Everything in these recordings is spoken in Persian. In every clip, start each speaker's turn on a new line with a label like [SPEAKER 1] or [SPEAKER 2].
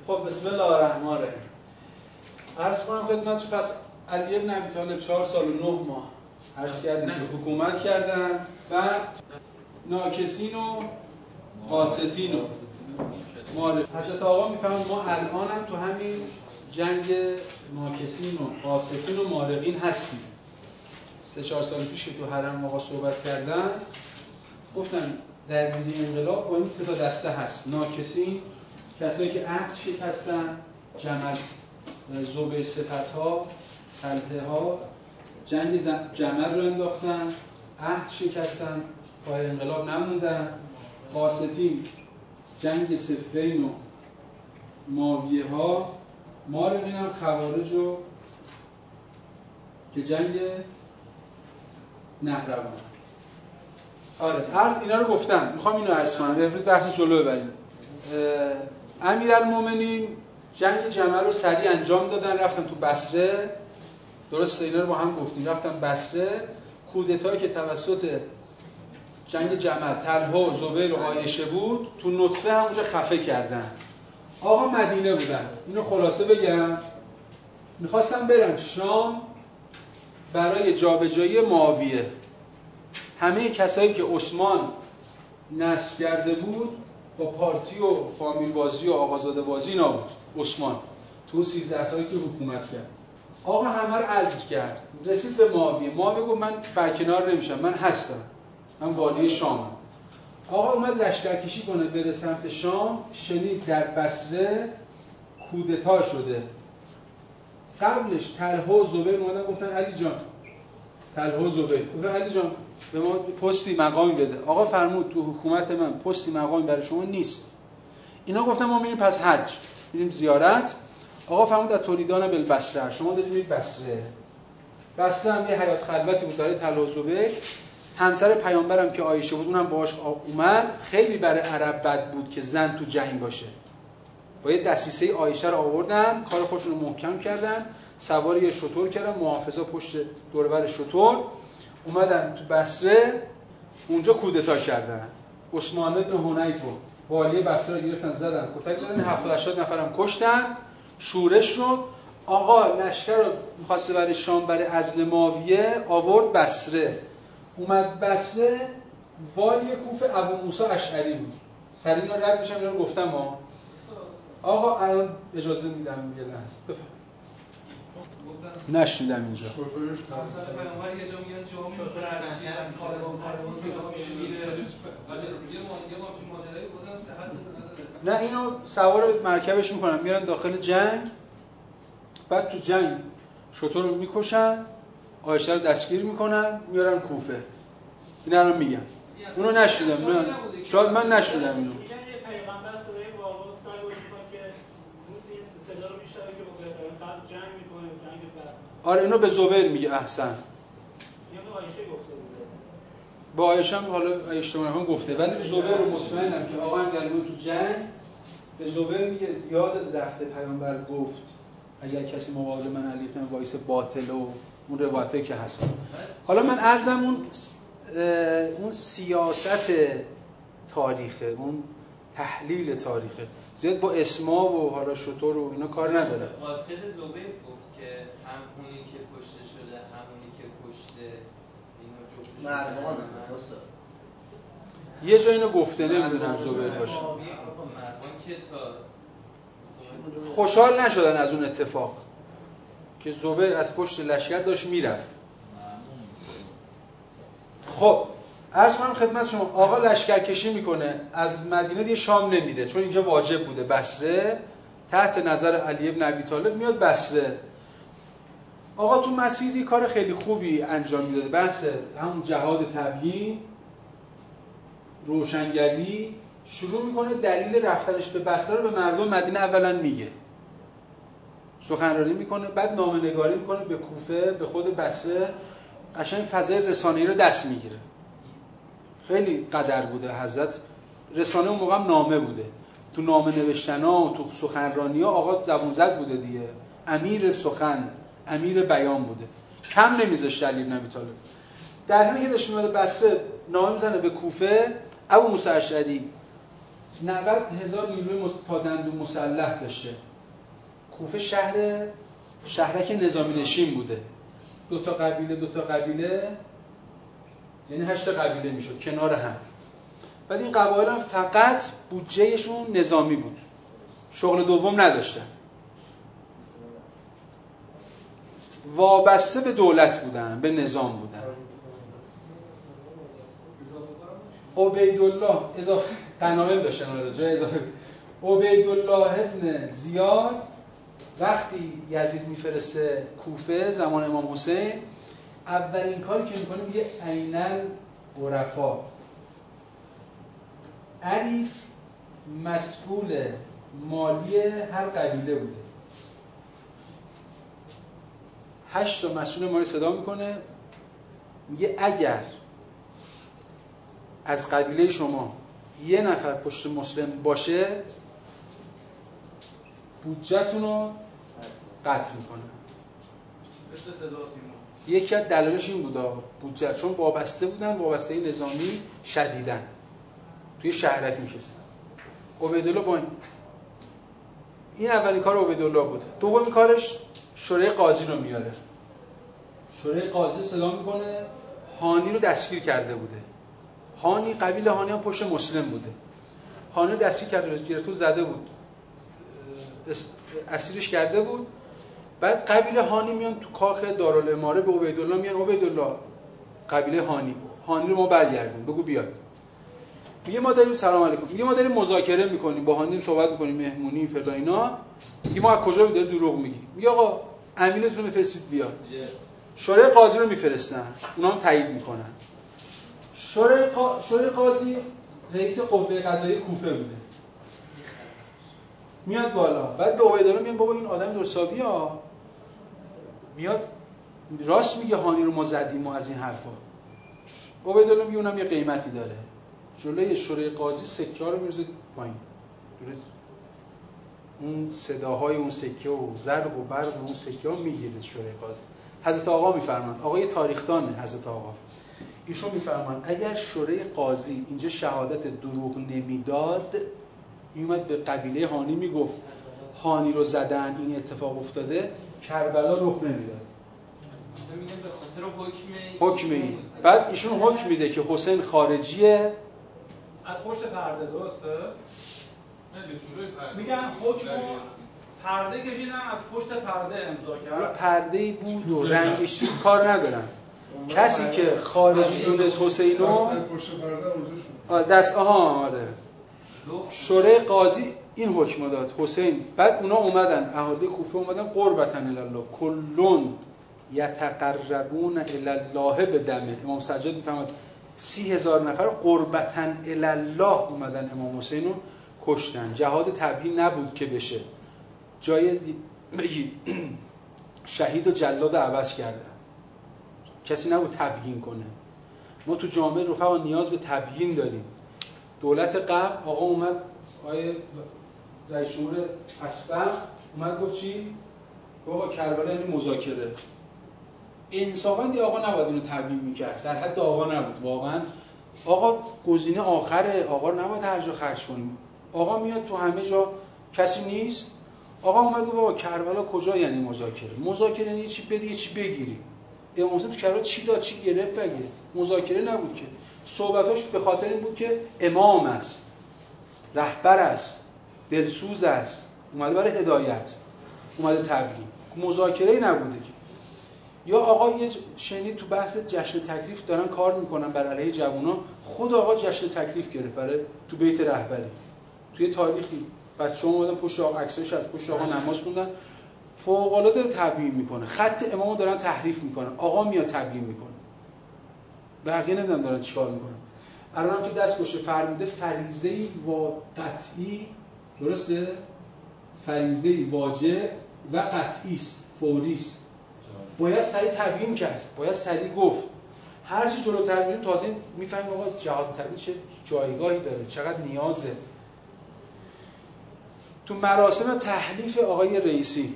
[SPEAKER 1] خب بسم الله الرحمن الرحیم. عرض کنم خدمتتون پس علی بن ابی طالب 4 سال و 9 ماه عرض کردیم که حکومت کردن. بعد ناکسین و قاسطین و حضرت آقا میفهمن ما الان هم تو همین جنگ ناکسین و قاسطین و مارقین هستیم. 3-4 سال پیش که تو حرم آقا صحبت کردن گفتن در میدی انقلاب با این 3 تا دسته هست. ناکسین کسایی که عهد شکستن، جمل زبیر صفت‌ها، طلحه ها، جنگ جمل رو انداختن، عهد شکستن، پای انقلاب نموندن. قاسطین جنگ صفین و معاویه ها، مارقین هم خوارج و که جنگ نهروان. آره عرض اینا رو گفتم، میخوام اینو عرض کنم امروز بحث جلو ببریم. امیرالمومنین جنگ جمل رو سریع انجام دادن، رفتن تو بصره. درسته اینا رو با هم گفتیم. رفتن بصره، کودتایی که توسط جنگ جمل طلحه و زبیر و عایشه بود تو نطفه همونجا خفه کردن. آقا مدینه بودن. اینو خلاصه بگم، میخواستن برن شام برای جابجایی معاویه. همه کسایی که عثمان نصب کرده بود با پارتی و فامیل بازی و آقازاده بازی نبود. عثمان تو 13 سالی که حکومت کرد آقا همه رو عزل کرد. رسید به معاویه. معاویه گفت من برکنار نمیشم، من هستم، من والی شامم. آقا اومد لشکرکشی کنه بره سمت شام. شنید در بصره کودتا شده. قبلش طلحه و زبیر اومدن گفتن علی جان، طلحه و زبیر گفتن علی جان به ما پستی مقامی بده. آقا فرمود تو حکومت من پستی مقامی برای شما نیست. اینا گفتن ما میریم پس حج، میریم زیارت. آقا فرمود از تولیدان بالبصره، شما دارید میرید بصره. بصره هم یه حیات خلوتی بود برای طلحه و زبیر. همسر پیامبرم که عایشه بود اونم باهاش اومد. خیلی برای عرب بد بود که زن تو جنگ باشه. با یه دسیسه عایشه رو آوردن، کار خودشون رو محکم کردن، سوار یه شتر کردن، محافظا پشت دور و بر شتر اومدن تو بصره. اونجا کودتا کردن. عثمان بن حنیف والی بصره رو گرفتن، زدن، کتک زدن، 70-80 نفرم کشتن. شورش شد. آقا لشکر رو می‌خواست برای شام برای عزل معاویه آورد بصره. اومد بصره، والی کوفه ابو موسی اشعری بود. سریع اینا رد میشم، اینا رو گفتم ها. آقا الان اجازه میدم یه لحظه. نشیدم اینجا.
[SPEAKER 2] همسر پیامبر یه جا میگن جامون برچی از کاروان میره. ولی یه ماجرایی بودم صحت نداره.
[SPEAKER 1] نه اینو سوار مرکبش میکنن، میرن داخل جنگ. بعد تو جنگ شتر رو میکشن، عایشه رو دستگیر میکنن، میارن کوفه. اینا رو میگن. اونو نشیدم. شاید من نشیدم اینو.
[SPEAKER 3] پیغمبر صدای بارها سگ و که روزی صدا رو میشنوه که با بهترین جنگ میکنه، جنگ بعد.
[SPEAKER 1] آره اینو به زبیر میگه. احسن.
[SPEAKER 3] یا به عایشه گفته بوده.
[SPEAKER 1] با عایشه هم حالا اشتباه نکنم گفته، ولی به زبیر رو مطمئنم که آقا اگر تو جنگ به زبیر میگه یاد رفته پیامبر گفت اگر کسی مقابل من علی بن وایس باطل و اون روایتی که هست. حالا من عرضم اون سیاست تاریخه، اون تحلیل تاریخه، زیاد با اسما و حالا شطور و اینا کار نداره.
[SPEAKER 4] قاصد زبیر گفت که هم اونی که کشته شده همونی که کشته اینا جفتشون
[SPEAKER 5] مردمان درسته.
[SPEAKER 1] یه جا اینو گفته، نمیدونم زبیر باشه.
[SPEAKER 4] مردمان که تا
[SPEAKER 1] خوشحال نشدن از اون اتفاق که زبیر از پشت لشکر داشت میرفت. خب عرض کنم خدمت شما، آقا لشکر کشی میکنه از مدینه دیگه شام نمیره چون اینجا واجب بوده. بصره تحت نظر علی بن ابی طالب میاد بصره. آقا تو مسیری کار خیلی خوبی انجام میداده، بحث همون جهاد تبیین، روشنگری شروع میکنه. دلیل رفتنش به بصره رو به مردم مدینه اولا میگه، سخنرانی میکنه، بعد نامه‌نگاری میکنه به کوفه، به خود بصره. قشنگ فضای رسانه‌ای رو دست میگیره. خیلی قدر بوده حضرت. رسانه اون موقع هم نامه بوده، تو نامه نوشتنا و تو سخنرانی‌ها آقا زبون زد بوده دیگه. امیر سخن، امیر بیان بوده، کم نمیذاشت علی بن ابی طالب. در حالی که داشت میاد بصره نامه میزنه به کوفه، ابو موسی اشعری 90,000 نیروی پادند و مسلح داشته. کوفه شهرک نظامی نشین بوده. 2 تا قبیله یعنی 8 تا قبیله میشد کنار هم. بعد این قبایل هم فقط بودجهشون نظامی بود، شغل دوم نداشتن، وابسته به دولت بودن، به نظام بودن. عبیدالله اضافه غنایم داشتن، جای اضافه. عبیدالله ابن زیاد وقتی یزید میفرسته کوفه زمان امام حسین، اولین کاری که میکنه میگه اینل عرفا، عریف مسئول مالی هر قبیله بوده. 8 تا مسئول مالی صدا میکنه، میگه اگر از قبیله شما 1 نفر پشت مسلم باشه بودجه‌تون رو قطع میکنه. یکی از دلایلش این بوده بودجه، چون وابسته بودن، وابسته نظامی شدیدن، توی شهرک میشستن. عبیدالله با این اولین کار عبیدالله بود. دومین کارش شورای قاضی رو میاره. شورای قاضی صدا میکنه، هانی رو دستگیر کرده بوده. هانی قبیله هانی هم پشت مسلم بوده. هانی دستگیر کرده، گرفته زده بود، اسیرش کرده بود. بعد قبیله هانی میان تو کاخ دارالاماره به عبیدالله میان عبیدالله قبیله هانی رو ما برگردون، بگو بیاد. میگه ما داریم سلام علیکم، میگه ما داریم مذاکره میکنیم با هانی، صحبت میکنیم مهمونی فلان اینا. میگه ما از کجا داری دروغ میگی؟ میگه آقا امینتون رو بفرستید بیاد. شورای قاضی رو میفرستن، اونا هم تایید میکنن. شورای قاضی رئیس قوه قضاییه کوفه بوده. میاد بالا، بعد به عبیدالله میگن بابا این آدم درستابیه ها، میاد راست میگه هانی رو ما زدیم و از این حرفا. عبیدالله میگه اونم یه قیمتی داره. جلوی شورای قاضی سکه ها رو میرزه پایین، اون صداهای اون سکه و زرق و برق اون سکه ها میگیره شورای قاضی. حضرت آقا میفرمان، آقای تاریخدان حضرت آقا، ایشون میفرمان اگر شورای قاضی اینجا شهادت دروغ نمیداد، میومد به قبیله هانی میگفت هانی رو زدن، این اتفاق افتاده، کربلا رخ نمیداد.
[SPEAKER 4] میگن به خاطر
[SPEAKER 1] حکم این. بعد ایشون حکم میده که حسین خارجیه،
[SPEAKER 3] از پشت پرده، درسته؟ میگن حکم پرده کشیدن، از پشت پرده امضا کردن.
[SPEAKER 1] پرده‌ای بود و رنگش کار ندارن. کسی که خارجی دونست حسینو
[SPEAKER 5] پشت پرده اونجا
[SPEAKER 1] دست آره. شورای قاضی این حکم داد حسین. بعد اونا اومدن، اهالی کوفه اومدن قربتن الله کلون یتقربون الی الله بدمه. امام سجاد میفهمد 30,000 نفر قربتن الی الله اومدن امام حسین رو کشتن. جهاد تبیین نبود که بشه، جای بگید شهید و جلاد عوض کردن، کسی نبود تبیین کنه. ما تو جامعه رفقا نیاز به تبیین داریم. دولت قبل آقا اومد، آقای رئیس جمهور اسبق اومد گفت چی؟ آقا کربلا یعنی مذاکره. انصافا دی آقا نباید اینو تبیین میکرد، در حد آقا نبود واقعا. آقا گزینه آخره، آقا نباید هر جا خرج کنیم. آقا میاد تو همه جا، کسی نیست. آقا اومد گفت آقا کربلا کجا یعنی مذاکره؟ مذاکره یعنی چی بدی یه چی بگیری. امام حسین تو کربلا چی داد چی گرفت؟ مذاکره نبود که. صحبتاش به خاطر این بود که امام است، رهبر است، دلسوز است، اومده برای هدایت، اومده تبیین. مذاکره‌ای نبوده که. یا آقا یه شنید تو بحث جشن تکلیف دارن کار میکنن بر علیه جوونا، خود آقا جشن تکلیف گرفت برای تو بیت رهبری. توی تاریخی بچه‌ها اومدن پشت آقا، عکساش از پشت آقا نماز خوندن. فوق‌العاده تبیین میکنه، خط امامو دارن تحریف میکنن، آقا میاد تبیین میکنه. بقیه نمیدونم دارن چیکار میکنن. الان هم که دستگوشه فرموده فریضه‌ای قطعی، درسته؟ فریضه‌ای واجب و قطعی است، فوری است. باید سریع تبیین کرد، باید سریع گفت. هر چی جلوتر میریم تازه میفهمیم آقا جهاد تبیین چه جایگاهی داره، چقدر نیازه. تو مراسم تحلیف آقای رئیسی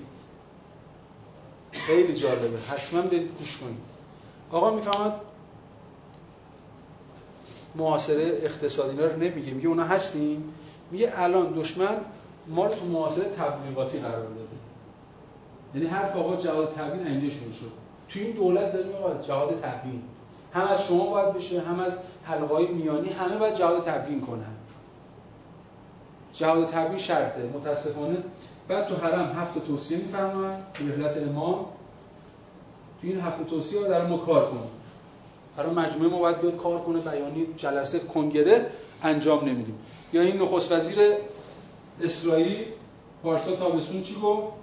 [SPEAKER 1] خیلی جالبه، حتما برید گوش کنید. آقا میفهمد محاصره اقتصادی رو نمیگه، میگه اونا هستیم، میگه الان دشمن ما رو تو محاصره تبلیغاتی قرار داده. یعنی حرف آقا جهاد تبیین اینجا شروع شد. تو این دولت داریم آقا جهاد تبیین. هم از شما باید بشه، هم از حلقه‌های میانی، همه باید جهاد تبیین کنن. جهاد تبیین شرطه. متاسفانه بعد تو حرم 7 توصیه میفرماین تو رحلت امام. تو این 7 توصیه ها در ما کار کنیم. برای مجموعه ما باید بیاد کار کنه، بیانی جلسه کنگره انجام نمیدیم. یا این نخست وزیر اسرائیل پارسا تابستون چی گفت؟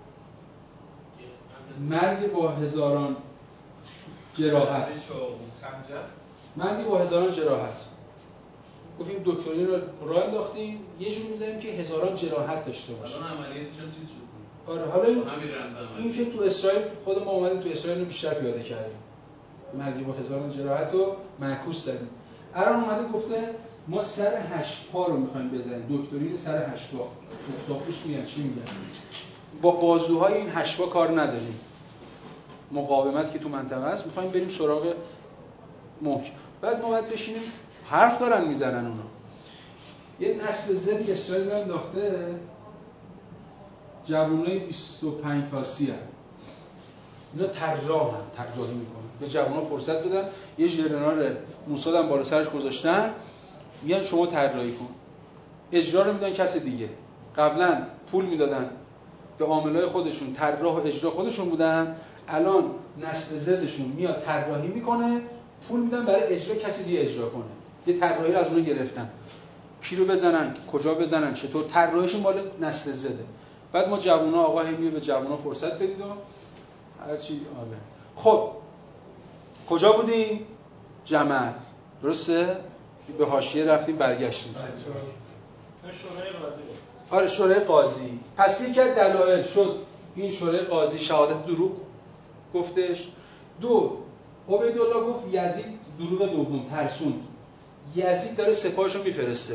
[SPEAKER 1] مرگ با هزاران جراحت. مرگ با هزاران جراحت. گفتیم دکترین رو راه انداختیم یه جور می‌ذاریم که هزاران جراحت داشته باشه.
[SPEAKER 2] الان عملیاتش هم چیز شد.
[SPEAKER 1] آره حالا این که تو اسرائیل خود ما اومدیم تو اسرائیل رو بیشتر پیاده کردیم. مرگ با هزاران جراحت رو معکوس زدیم. الان اومده گفته ما سر 8 پا رو می‌خوایم بزنیم. دکترین سر 8 پا. اختاپوس میگن چی میگن؟ با بازوهای این 8 پا کار نداریم. مقاومت که تو منطقه است می‌خوایم بریم سراغ محکم. بعد ما باید بشینیم حرف دارن میزنن اونا. یه نسل زدی اسرائیل رو انداخته جوانای 25 تا 30 اینا طراحی میکنن. به جوانا فرصت دادن، یه ژنرال موساد هم بالا سرش گذاشتن، میگن شما طراحی کن. اجرا رو میدن کس دیگه. قبلا پول میدادن به عاملای خودشون، طراح و اجرا خودشون بودن. الان نسل زدشون میاد طراحی میکنه، پول میدن برای اجرا کسی دیگه اجرا کنه. یه طراحی از اون گرفتن. کی رو بزنن، کجا بزنن، چطور، طراحیشون مال نسل زده. بعد ما جوونا آقا همیه به جوونا فرصت بدید و هر چی آره. خب کجا بودیم؟ جمل. درسته؟ به حاشیه رفتیم برگشتیم.
[SPEAKER 3] شورای قاضی.
[SPEAKER 1] آره شورای قاضی. پس یک از دلایل شد این شورای قاضی شهادت دروغ گفتش. 2 عبیدالله گفت یزید دروغ دوم ترسوند. یزید داره سپاهشو میفرسته.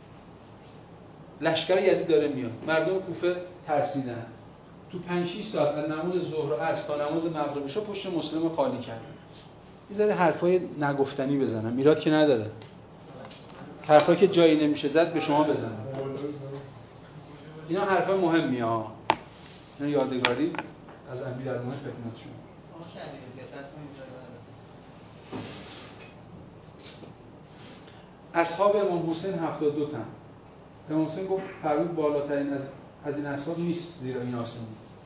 [SPEAKER 1] لشکر یزید داره میاد. مردم کوفه ترسیدن. تو 5-6 ساعت از نماز ظهر و عصر تا نماز مغرب شو پشت مسلم خالی کرد. یه ذره حرفای نگفتنی بزنم. ایراد که نداره. حرفا که جایی نمیشه زد به شما بزنم. اینا حرفای مهمیه ها. اینا یادگاری از امیرالمومنین خدمت شما. اصحاب امام حسین 72 تن. امام حسین گفت فرمود بالاترین از این اصحاب نیست زیرا این آسمون.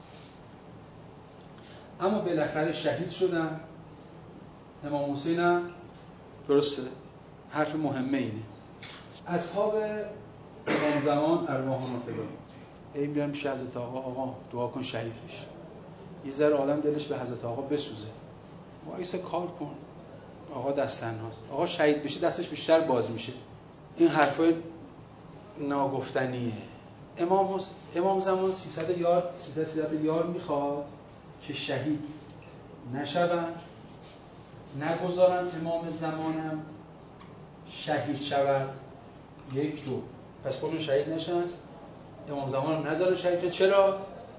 [SPEAKER 1] اما بالاخره شهید شدن. امام حسین هم درسته. حرف مهمه اینه. اصحاب امام زمان ارواحنا فدا. ای میرم پیش حضرت آقا دعا کن شهید بشه. یه ذره آدم دلش به حضرت آقا بسوزه. وایسا کار کن. آقا دست تنهاست. آقا شهید بشه دستش بیشتر باز میشه. این حرفای ناگفتنیه. امام زمان 300 یار میخواد که شهید نشون، نگذارن امام زمانم شهید شود. 1 2 پس خودشون شهید نشن، امام زمانم نذارن شهید شن. چرا؟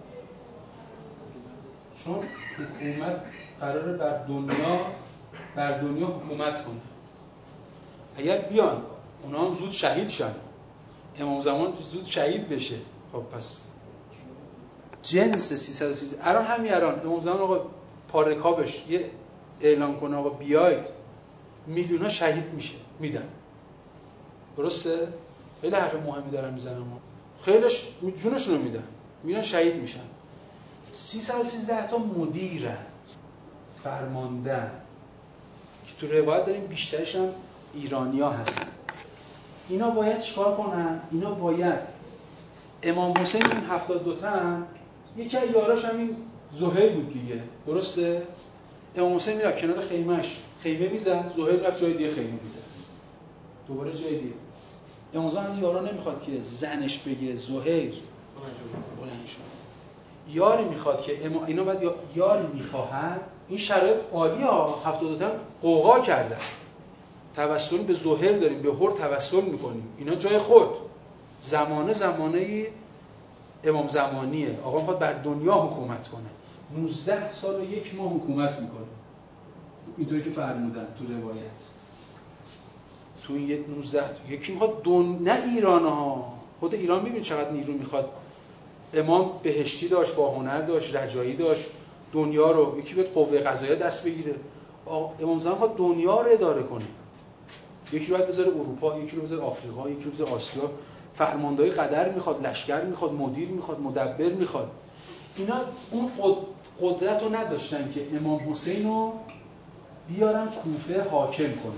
[SPEAKER 1] چون حکومت قراره بر دنیا حکومت کنه. اگر بیان اونا هم زود شهید شن، امام زمان زود شهید بشه، خب پس جنس 313 الان امام زمان آقا پارکابش یه اعلام کنه آقا بیاید، میلیون‌ها شهید میشه میدن. درسته؟ خیلی حرف مهمی دارن میزنن. خیلیش جونشون رو میدن شهید میشن. 313 تا مدیرن، فرماندن که تو روایت داریم بیشترش هم ایرانی‌ها هستن. اینا باید چیکار کنن؟ اینا باید امام حسین این 72 تن، یکی از یاراش هم این زهیر بود دیگه، درسته؟ امام حسین میرفت کنار خیمه میزد، زهیر رفت جای دیگه خیمه میزد، دوباره جای دیگه. امام حسین از یارا نمیخواد که زنش بگه زهیر بلند شد. یاری میخواد که اینا باید یاری میخواهن. این شرایط عالیه ها. 72 تن قوقا کردن. توسل به زهیر داریم، به هر توسل میکنیم. اینا جای خود. زمانه امام زمانیه. آقا میخواد بر دنیا حکومت کنه. 19 سال و 1 ماه حکومت میکنه. اینطوری که فرمودن تو روایت. تو این 19 یکی میخواد نه ایران ها، خود ایران می‌بینید چقدر نیرو میخواد. امام بهشتی داشت، با هنر داشت، رجایی داشت، دنیا رو یکی به قوه قضاییه دست بگیره. امام زمان خواهد دنیا رو اداره کنه. یکی رو باید بذاره اروپا، یکی رو بذاره آفریقا، یکی رو بذاره آسیا. فرماندهی قدر میخواد، لشکر میخواد، مدیر میخواد، مدبر میخواد. اینا اون قدرت رو نداشتن که امام حسین رو بیارن کوفه حاکم کنن.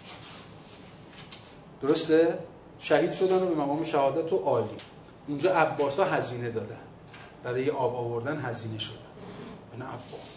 [SPEAKER 1] درسته؟ شهید شدن و به مقام شهادت و عالی. اونجا عباسا هزینه دادن. برای آب آوردن هزینه شدن. این عباس.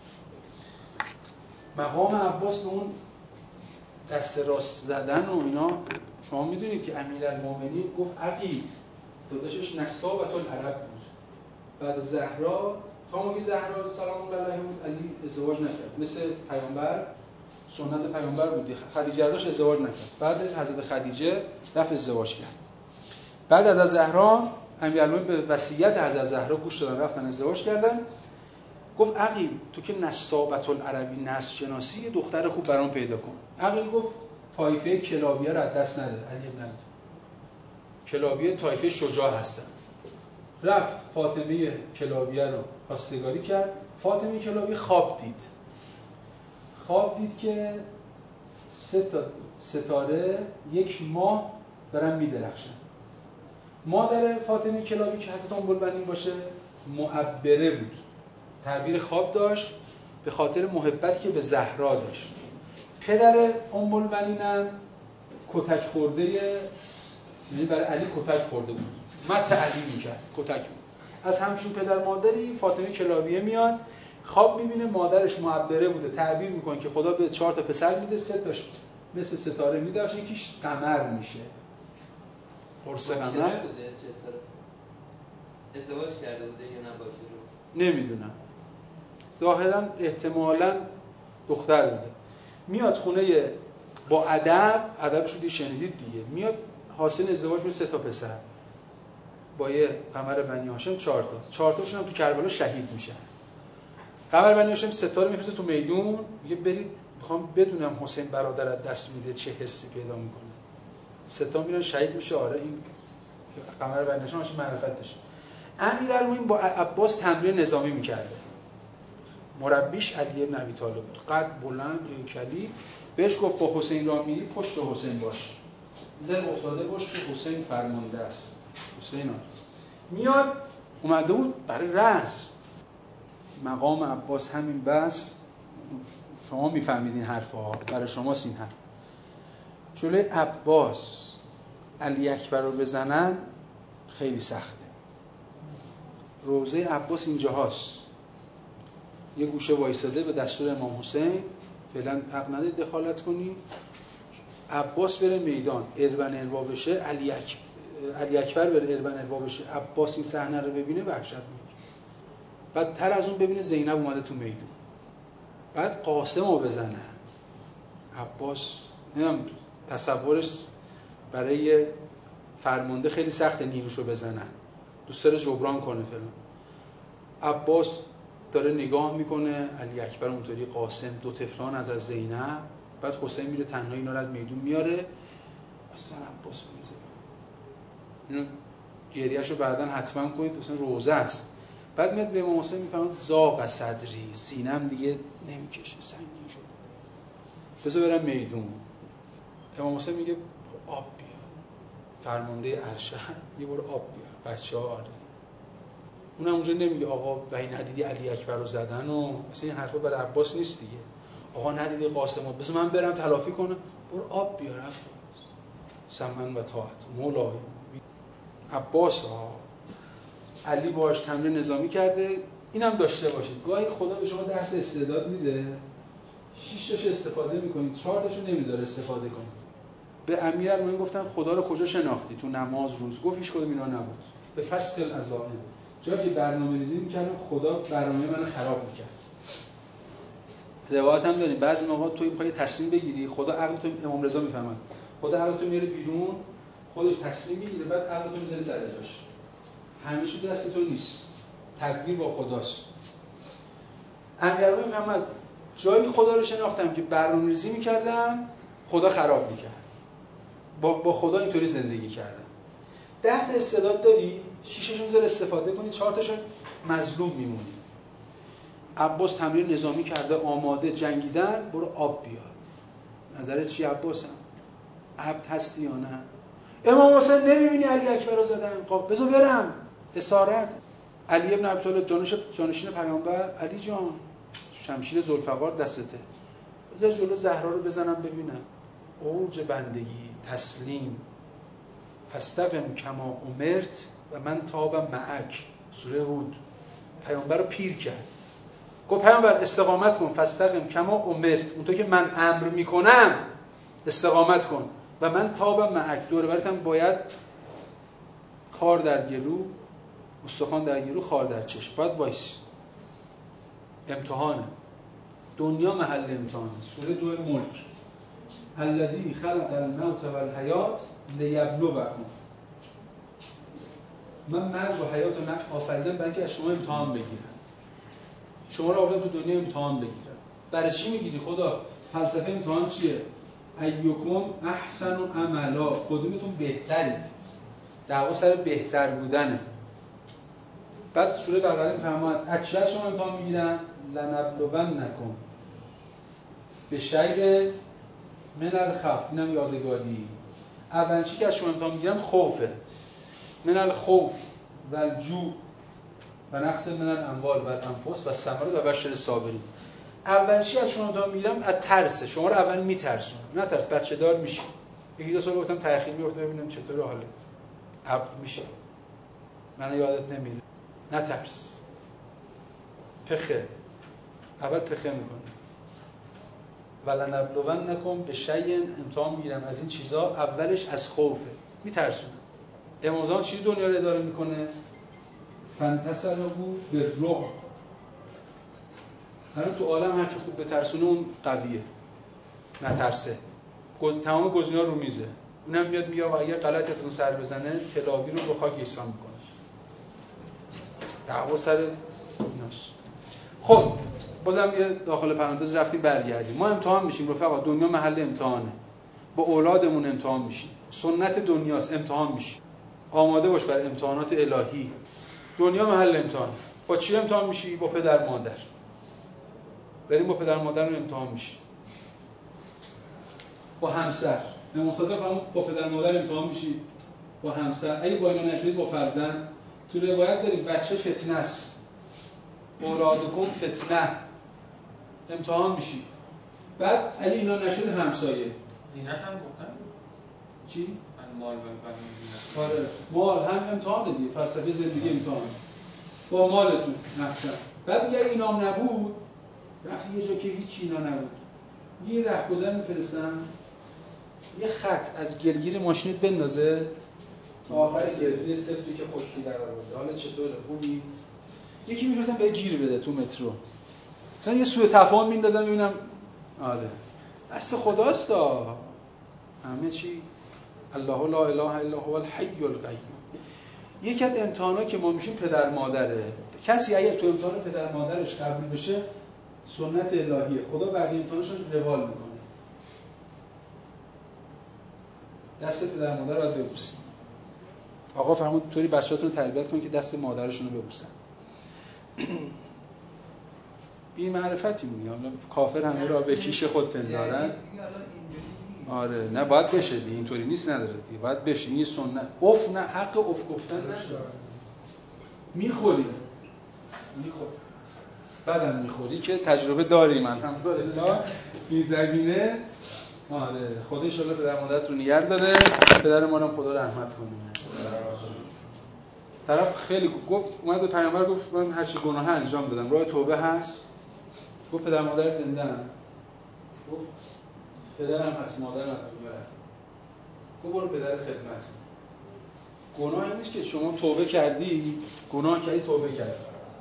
[SPEAKER 1] مقام عباس به اون دست راست زدن و اینا، شما میدونید که امیرالمومنین گفت عقیل داداشش نسابت العرب بود. بعد زهرا تا موقع زهرا سلام الله علیها بود علی ازدواج نکرد. مثل پیامبر سنت پیامبر بود. خدیجه داشت ازدواج نکرد. بعد حضرت خدیجه رفت ازدواج کرد. بعد از زهرا امیرالمومنین به وصیت حضرت زهرا گوش دادن رفتن ازدواج کردن. گفت عقیل تو که نسابت العربی نسل شناسی دختر خوب برام پیدا کن. عقیل گفت طایفه کلابیه رو از دست نده. علی ابن ابی کلابیه طایفه شجاع هستن. رفت فاطمه کلابیه رو خواستگاری کرد. فاطمه کلابیه خواب دید که 3 ستاره یک ماه دارن میدرخشن. مادر فاطمه کلابی که حضرت ام البنین باشه معبره بود. تعبیر خواب داشت به خاطر محبتی که به زهرا داشت. پدر ام البنین هم کتک خورده، یعنی برای علی کتک خورده بود. مت علی میکرد، کتک بود. از همچین پدر مادری فاطمه کلابیه میاد خواب میبینه مادرش معبره بوده. تعبیر میکنه که خدا به 4 تا پسر میده، 3 تاش مثل ستاره میدرخشه، یکیش قمر میشه. قرص قمر
[SPEAKER 4] بوده. چه ازدواج کرده بوده یا نه باشه رو
[SPEAKER 1] نمیدونم. ظاهرا احتمالاً دختر بوده. میاد خونه با ادبش رو شنیدید دیگه. میاد حاصل ازدواج می 3 تا پسر با یه قمر بنی هاشم 4 تا. 4 تاشون هم تو کربلا شهید میشن. قمر بنی هاشم ستاره میفرسته تو میدون، میگه برید میخوام بدونم حسین برادرت دست میده چه حسی پیدا میکنه. 3 تا میرن شهید میشه. آره این قمر بنی هاشم هاش معرفتش. امیرالمومنین با عباس تمرین نظامی میکرده. مربیش علی بن ابی طالب بود. قد بلند هیکلی. بهش گفت با حسین را میری پشت حسین باش. زن افتاده باش که حسین فرمانده است. حسین میاد اومده بود برای رأس. مقام عباس همین بس. شما میفهمیدین حرفا، برای شما این حرف. جلوی عباس علی اکبر رو بزنن خیلی سخته. روضه عباس اینجاست. یه گوشه وایساده به دستور امام حسین، فعلا حق نداری دخالت کنی. عباس بره میدان، اربن اروا بشه، علی اکبر بره اربن اروا بشه، عباس این صحنه رو ببینه وحشتناک. بعد تر از اون ببینه زینب اومده تو میدان. بعد قاسم رو بزنه. عباس نمیدونم تصورش برای فرمانده خیلی سخته نیروشو بزنن. دوست داره جبران کنه فلان. عباس داره نگاه میکنه، علی اکبر اونطوری، قاسم، 2 طفلان از زینب. بعد حسین میره تنها اینا رو از میدون میاره. اصلا عباس میزه. اینو گریهشو بعدن حتما کنید، اصلا روزه است. بعد میاد به امام حسین میفهمه زاغ صدری، سینم دیگه نمیکشه، سنگین شده. بذار برم میدون. امام حسین میگه آب بیار. فرمانده ارشد یه بار آب بیار. بچه‌ها آره. اونم اونجا نمیگه آقا بین ندیدی علی اکبر رو زدن و مثلا این حرفا برای عباس نیست دیگه. آقا ندیدی قاسمو، بذار من برم تلافی کنم. برو آب بیار عباس. سمن و طاعت مولای عباس علی باهاش تمرین نظامی کرده. اینم داشته باشید گاهی خدا به شما 10 تا استعداد میده، 6 تاش استفاده میکنید، 4 تاشو نمیذاره استفاده کنید. به امیرالمومنین گفتن خدا رو کجا شناختی؟ تو نماز روز. گفت هیچ کدوم اینا نبود. به فصل العزائم جایی که برنامه‌ریزی می‌کردم خدا برنامه منو خراب می‌کرد. روایت هم داریم بعضی موقع تو می‌خوای تصمیم بگیری، خدا عقلتو امام رضا میفهمن. خدا عقلتو میاره بیرون، خودش تصمیم میگیره، بعد عقلتو میذاره سر جاش. همه چیز دست تو نیست. تدبیر با خداست. امیرالمومنین میفهمد جایی خدا رو شناختم که برنامه‌ریزی می‌کردم، خدا خراب می‌کرد. با خدا اینطوری زندگی کردم. 10 تا استعداد داری، 6شون بذار استفاده کنی، 4 تاشون مظلوم میمونی. عباس تمرین نظامی کرده، آماده جنگیدن، برو آب بیار. نظرت چی عباسم؟ عبد هستی یا نه؟ امام حسین نمیبینی علی اکبر رو زدن؟ بذار برم. اسارت. علی ابن ابی طالب جانشین پیامبر، علی جان شمشیر ذوالفقار دستته، بذار جلو زهرا رو بزنم ببینم. اوج بندگی، تسلیم. فاستقم کما امرت و من تابم معک. سوره هود. پیامبر رو پیر کرد، گفت پیامبر استقامت کن، فاستقم کما امرت، اونطور که من امر میکنم استقامت کن، و من تابم معک. دور برتم باید خار در گلو، استخوان در گلو، خار در چشم، باید وایس. امتحانه. دنیا محل امتحانه. سوره 2 ملک. الذی خلق الموت والحیات لیبلوکم. من مرگ و حیات رو آفریدم برای اینکه از شما امتحان بگیرم. شما رو آوردم تو دنیا امتحان بگیرم. برای چی میگیری خدا؟ فلسفه امتحان چیه؟ ایکم احسن عملا، کدومتون بهترید. دعوا سر بهتر بودنه. بعد سوره بقره میفرماد اکثر شما امتحان میگیرن لنبلونکم بشیء من الخوف. اینم یادگاری. اول چیزی که از شما امتحان میگیرم خوفه. من الخوف و الجوع و نقص من الاموال و الانفس و الثمرات و بشر الصابرین. اول چیزی از شما امتحان میگیرم از ترسه. شما رو اول میترسونم. نترس، بچه دار میشی. یکی دو سال گفتم تأخیر میفته ببینم چطور حالت. عبد میشی. منو یادت نمیره. نترس. پخه. اول پخه میکنی. ولنبلونکم بشیء، امتحان میگیرم از این چیزا. اولش از خوفه، میترسونه. امام زمان چی دنیا رو اداره میکنه؟ فانتصره به رعب. الان تو عالم هر کی خوب بترسونه اون قویه، نترسه. تمام گزینه‌ها رو میزه. اونم میاد میگه آقا اگه غلط از اون سر بزنه تلاوی رو به خاک یکسان میکنه. دعوا سر ایناست. خب بازم یه داخل پرانتز رفتیم برگردیم. ما امتحان میشیم رفقا. دنیا محل امتحانه. با اولادمون امتحان میشیم. سنت دنیاست، امتحان میشیم. آماده باش برای امتحانات الهی. دنیا محل امتحان. با چی امتحان میشی؟ با پدر مادر. بریم با پدر مادر رو امتحان میشی. با همسر. به مصادف هم با پدر مادر امتحان میشی. با همسر. اگه با اینا نشدید با فرزند. تو روایت داریم بچه فتنه است. اولادکم فتنه. امتحان میشی. بعد اگه اینا نشد همسایه.
[SPEAKER 4] زینت هم گفتن؟
[SPEAKER 1] چی؟
[SPEAKER 4] مال و زینت.
[SPEAKER 1] آره، مال هم امتحانه دیگه. فلسفه زندگی امتحان. با مالتون احسن. بعد میگه اینا هم نبود، رفتی یه جا که هیچ اینا نبود، یه رهگذر میفرستن یه خط از گلگیر ماشینت بندازه تا آخر گلگیر سفتی که خشکی در آورده. حالا چطوره؟ خوبی؟ یکی میفرستن به گیر بده تو مترو. مثلا یه سوء تفاهم میندازن ببینم. آره دست خداست همه چی. الله لا اله الا هو الحی القیوم. یکی از امتحانا که ما میشیم پدر مادره. کسی اگه تو امتحان پدر مادرش قبول بشه سنت الهیه، خدا بقیه امتحانش رو روال میکنه. دست پدر مادر رو از ببوسید. آقا فرمود طوری بچه‌هاتون رو تربیت کنید که دست مادرشون رو ببوسن. بی معرفتی میگم. کافر همه را به کیش خود پندارن. آره نه باید بشه دیگه. اینطوری نیست نداره دیگه. باید بشه. این سنت. اف نه، حق اف گفتن نداره. میخوریم. بعدم میخوری که تجربه داریم الحمدلله. این زمینه آره خدا ان شاءالله پدر مادرت رو نگه داره. پدر ما هم خدا رحمت کنه. طرف خیلی گفت اومد به پیامبر گفت من هر چی گناه انجام دادم، راه توبه هست؟ گفت پدر مادر زنده ام. گفت پدرم هست، مادرم دنیا رفت. گفت برو پدر خدمت. گناه نیست که شما توبه کردی، گناه کردی توبه کردی.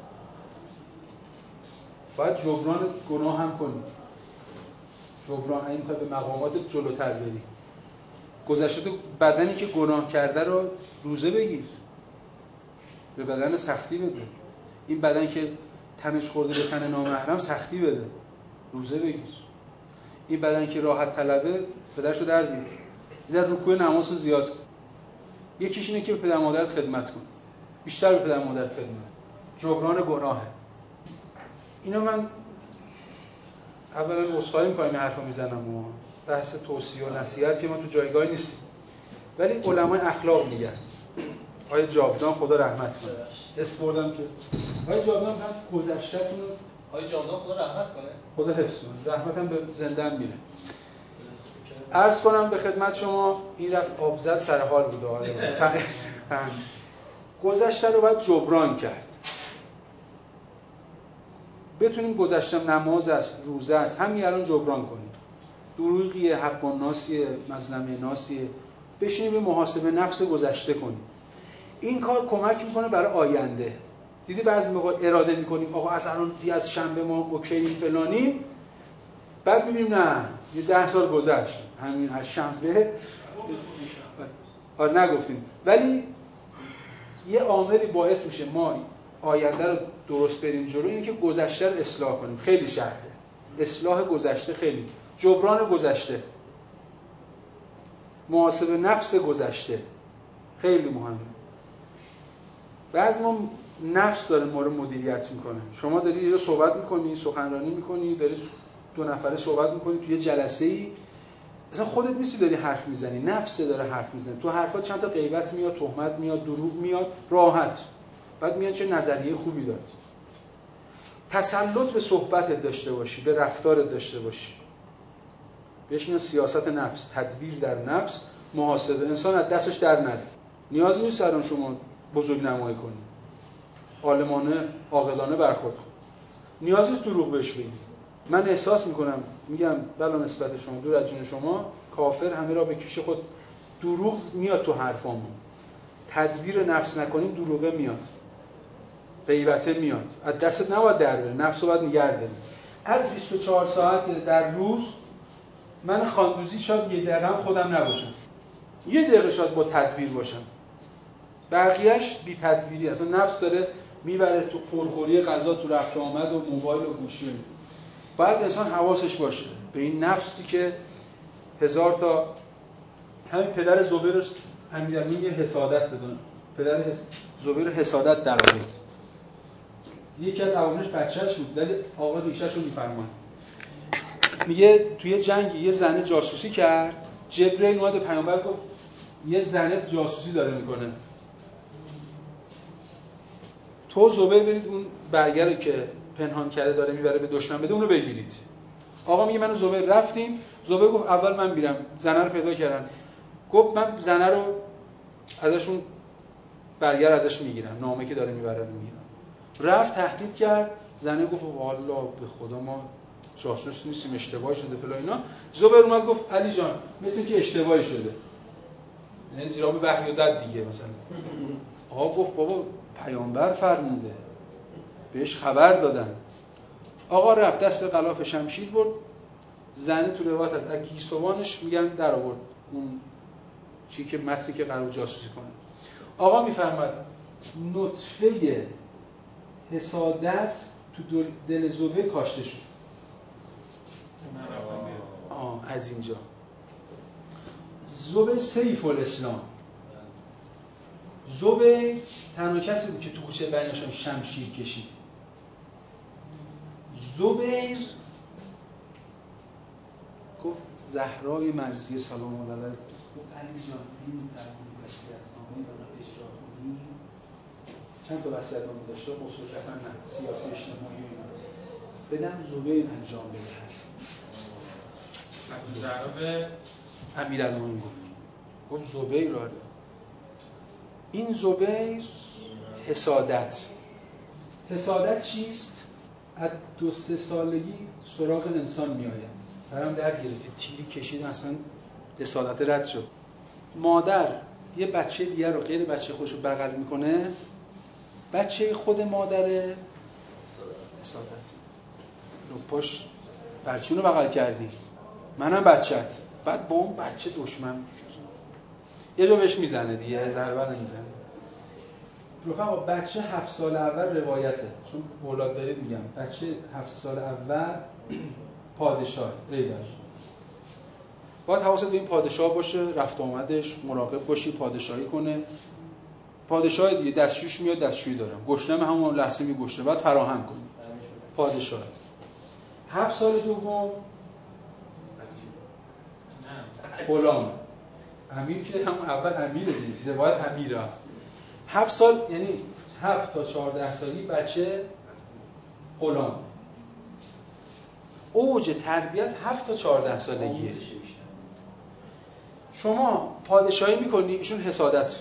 [SPEAKER 1] باید جبران گناه هم کنی. جبران این میخواد به مقامات جلوتر بری. گذشته تو بدنی که گناه کرده رو روزه بگیر. به بدن سختی بده. این بدن که تنش خورده به تن نامحرم سختی بده. روزه بگیر. این بدن که راحت طلبه پدرشو در بیار. یه رکوع نماز رو زیاد کن. یکیش اینه که به پدر مادرت خدمت کن، بیشتر به پدر مادرت خدمت، جبران گناهه. اینو من اولا عذرخواهی می‌کنم این حرفو میزنم و بحث توصیه و نصیحت که ما تو جایگاه نیستیم، ولی علمای اخلاق میگن. آقای جاودان خدا رحمت کنه، اسم بردم که آقای جاودان هم گذشته‌تون رو
[SPEAKER 4] آقای جاودان خدا رحمت کنه،
[SPEAKER 1] خدا حفظ کنه، رحمتم به زنده‌ام میره. عرض کنم به خدمت شما این رفت آبزد سر حال بوده. گذشته رو باید جبران کرد. بتونیم گذشتم نماز است، روزه است، همین الان جبران کنیم. دروغیه، حق الناسیه، مظلمه ناسیه، بشینیم به محاسبه نفس گذشته کنیم. این کار کمک میکنه برای آینده. دیدی بعضی موقع اراده میکنیم آقا از الان از شنبه ما اوکییم فلانیم، بعد میبینیم نه یه 10 سال گذشت همین از شنبه نگفتیم. ولی یه عاملی باعث میشه ما آینده رو درست بریم جلو، اینه که گذشته رو اصلاح کنیم. خیلی شرطه اصلاح گذشته، خیلی جبران گذشته، محاسبه نفس گذشته خیلی مهمه. بعضی ما نفس داره ما رو مدیریت میکنه. شما داری یه رو صحبت میکنی، سخنرانی میکنی، داری 2 نفره صحبت میکنی توی جلسه‌ای، اصلا خودت نیستی داری حرف میزنی، نفس داره حرف میزنه. تو حرفات چند تا غیبت میاد، تهمت میاد، دروغ میاد، راحت بعد میاد چه نظریه خوبی داد. تسلط به صحبتت داشته باشی، به رفتارت داشته باشی. بهش میگن سیاست نفس، تدبیر در نفس، محاسبه. انسان از دستش در نره. نیازی نیست الان شما بزرگ نمایی کنی، عالمانه عاقلانه برخورد کن. نیازی نیست دروغ بهش بگی. من احساس میکنم، میگم بلا نسبت شما، دور از جون شما، کافر همه را به کیش خود. دروغ میاد تو حرفامون، تدبیر نفس نکنیم دروغه میاد، غیبته میاد، از دستت نباید در بره، نفس رو باید نگه داری. از 24 ساعت در روز من خواندوزی شاید 1 دقیقه هم خودم نباشم، 1 دقیقه شاید با تدبیر باشم، بقیهش بی تدبیری. اصلا نفس داره میبره تو پرخوری غذا، تو رفت و آمد و موبایل و گوشی. باید انسان حواسش باشه به این نفسی که 1000 تا همین پدر زبیر امیرالمومنین یه حسادت بدون، پدر زبیر حسادت در آورد. یکی از عواملش بچه‌ش بود، ولی آقا ریشه‌ش رو می‌فرماد. میگه توی جنگ یه زنه جاسوسی کرد، جبرئیل اومد به پیامبر گفت یه زنه جاسوسی داره میکنه، تو زبیر برید اون برگره که پنهان کرده داره میبره به دشمن بده، اونو بگیرید. آقا میگه من و زبیر رفتیم، زبیر گفت اول من میرم. زنه رو پیدا کردن، گفت من زنه رو ازشون برگر ازش میگیرم، نامه که داره میبره رو میگیرم. رفت تهدید کرد، زنه گفت والله به خدا ما جاسوس نیستیم، اشتباه شده فلان اینا. زبیر اومد گفت علی جان مثل که اشتباهی شده، یعنی زیرا به وحی زد دیگه مثلا. آقا گفت بابا پیامبر فرموده، بهش خبر دادن. آقا رفت دست به غلاف شمشیر برد، زنه تو روایت از گیسوانش میگن در آورد اون چی که متری که قرار جاسوسی کنه. آقا میفرماد نطفه حسادت تو دل زبیر کاشته شد. از اینجا زبیر سیف الاسلام، زبیر تنها کسی بود که تو کوچه بنی هاشم شمشیر کشید. زبیر گفت زهرای مرضیه سلام الله علیها، گفت علی جان این ترتیب وصیت‌نامه برای اجرا کنی. چند تا وصیت‌نامه داشته، اصول کفن نه، سیاسی اجتماعی اینا بدم زبیر انجام بده.
[SPEAKER 2] جناب
[SPEAKER 1] امیرالمومنین گفت زبیر آره. این زبیر حسادت چیست؟ از 2-3 سالگی سراغ انسان می آید. سرم درد گرفت، تیری کشید اصلا حسادت رد شد. مادر یه بچه دیگر رو غیر بچه خودش رو بغل میکنه، بچه خود مادره حسادت رو پاش بچه رو بغل کردی، منم بچه‌ت، بعد با اون بچه دشمن یه جا بهش میزنه دیگه، ضربه نمیزنه. رفقا بچه 7 سال اول روایته، چون اولاد دارید میگم، بچه 7 سال اول پادشاه ای باشه. باید حواست به این پادشاه باشه، رفت آمدش مراقب باشی، پادشاهی کنه. پادشاه دیگه دستشویش میاد، دستشویی دارم، گشنه همون لحظه میگشنه، باید فراهم کنی. پادشاه 7 سال دوم غلام. امیر که همون اول امیره دیگه، باید امیر هست. 7 سال یعنی 7 تا 14 سالگی بچه غلام. اوج تربیت 7 تا 14 سالگیه. شما پادشاهی میکنی، ایشون حسادت.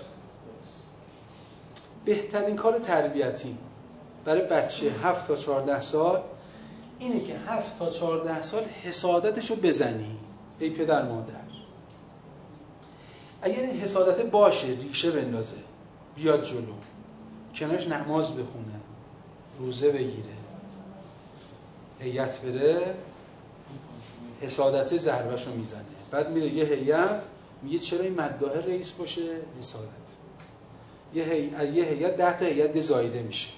[SPEAKER 1] بهترین کار تربیتی برای بچه 7 تا 14 سال اینه که 7 تا 14 سال حسادتشو بزنی. ای پدر مادر، اگر این حسادت باشه ریشه بندازه، بیاد جلو، کنارش نماز بخونه، روزه بگیره، هیئت بره، حسادت ضربهشو میزنه. بعد میره یه هیئت میگه چرا این مداح رئیس باشه؟ حسادت. یه هیئت 10 تا هیئت زایده میشه،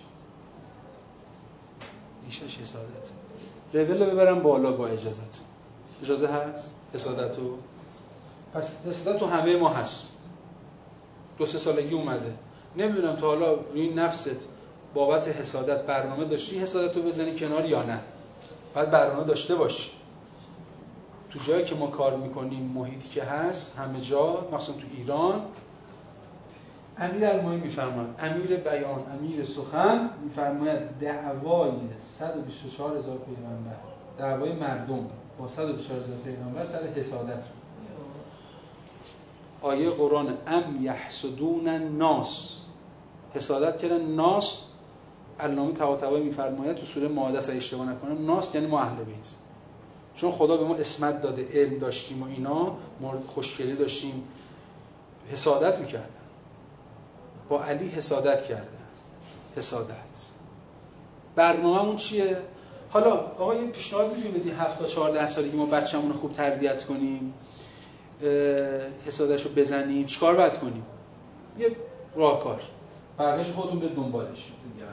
[SPEAKER 1] ریشش حسادت. رول رو ببرم بالا با اجازهتون. اجازه هست؟ حسادتو پس حسادت تو همه ما هست. 2-3 سالگی اومده. نمیدونم تا حالا روی نفست بابت حسادت برنامه داشتی حسادتو بزنی کنار یا نه؟ باید برنامه داشته باشی. تو جایی که ما کار میکنیم، محیطی که هست، همه جا، مخصوصا تو ایران، امیرالمومنین میفرماید، امیر بیان، امیر سخن میفرماید دعوای 124,000 پیغمبر، دعوای مردم با 124,000 پیغمبر سر حسادت. آیه قرآن ام یحسدون الناس، حسادت کردن. ناس علامه طباطبایی میفرماید تو سوره مائده اگه اشتباه نکنم، ناس یعنی ما اهل بیت. چون خدا به ما اسمت داده، علم داشتیم و اینا، مورد خوشگلی داشتیم، حسادت میکردن. با علی حسادت کردن. حسادت. برنامه‌مون چیه؟ حالا آقا یه پیشنهاد می‌تونی بدی 7 تا 14 سالگی ما بچه‌مون رو خوب تربیت کنیم، حسادتشو بزنیم، چیکار باید کنیم؟ یه راهکار. بقیه‌اش خودتون برید دنبالش.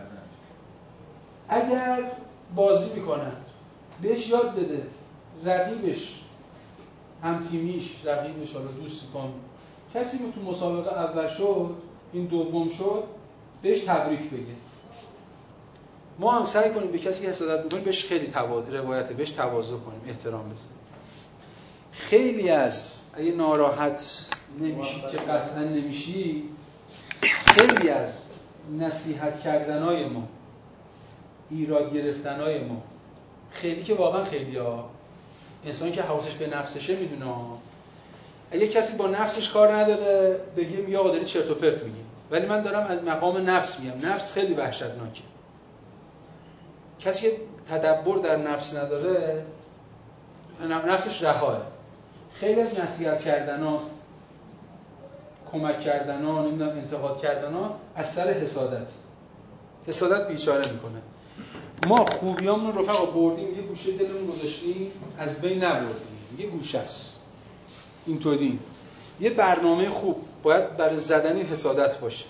[SPEAKER 1] اگر بازی میکنن بهش یاد بده رقیبش، هم تیمیش، رقیبش، حالا دوستان، کسی که تو مسابقه اول شد، این دوم شد، بهش تبریک بگه. ما هم سعی کنیم به کسی که حسادت می‌کنیم بهش خیلی روایته، بهش تواضع کنیم، احترام بذاریم. خیلی از اگه ناراحت نمیشی که قطعا نمیشی، خیلی از نصیحت کردنای ما، ایراد گرفتنای ما، خیلی که واقعا خیلی ها، انسانی که حواسش به نفسشه میدونه. اگه کسی با نفسش کار نداره بگیم یا آقا داری چرت و پرت میگی، ولی من دارم از مقام نفس میگم. نفس خیلی وحشتناکه. کسی که تدبر در نفس نداره، نفسش رهاه. خیلی از نصیحت کردن‌ها، کمک کردن‌ها، نمیدونم انتقاد کردن‌ها از سر حسادت. حسادت بیچاره میکنه. ما خوبیامون رو رفقا بردیم یه گوشه دلمون گذاشتیم، از بین نبردیم. یه گوشه است. اینطوری یه برنامه خوب باید برای زدن این حسادت باشه.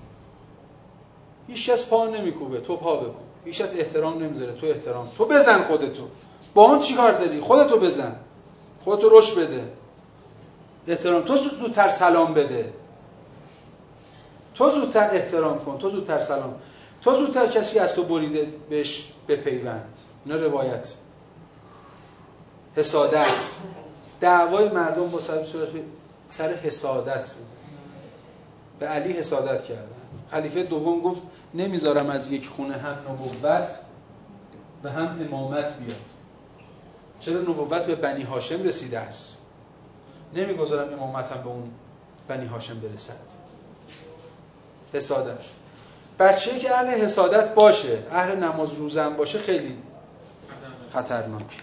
[SPEAKER 1] هیچ کس پا نمیکوبه، تو پا بکوب. هیچ کس احترام نمیذاره، تو احترام. تو بزن خودتو. با اون چیکار داری؟ خودتو بزن. خودتو روش بده. احترام. تو زودتر سلام بده. تو زودتر احترام کن. تو زودتر سلام. تو زودتر کسی از تو بریده بهش بپیوند. اینا روایت. حسادت. دعوای مردم با سر حسادت بود. به علی حسادت کردن. خلیفه دوم گفت نمیذارم از یک خونه هم نبوت و هم امامت بیاد. چرا نبوت به بنی هاشم رسیده است، نمیگذارم امامت هم به اون بنی هاشم برسد. حسادت. بچه‌ای که اهل حسادت باشه، اهل نماز روزه هم باشه، خیلی خطرناک.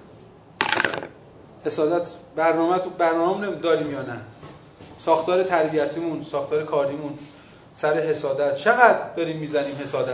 [SPEAKER 1] حسادت. برنامه‌مون داریم یا نه؟ ساختار تربیتیمون، ساختار کاریمون سر حسادت چقدر داریم میزنیم؟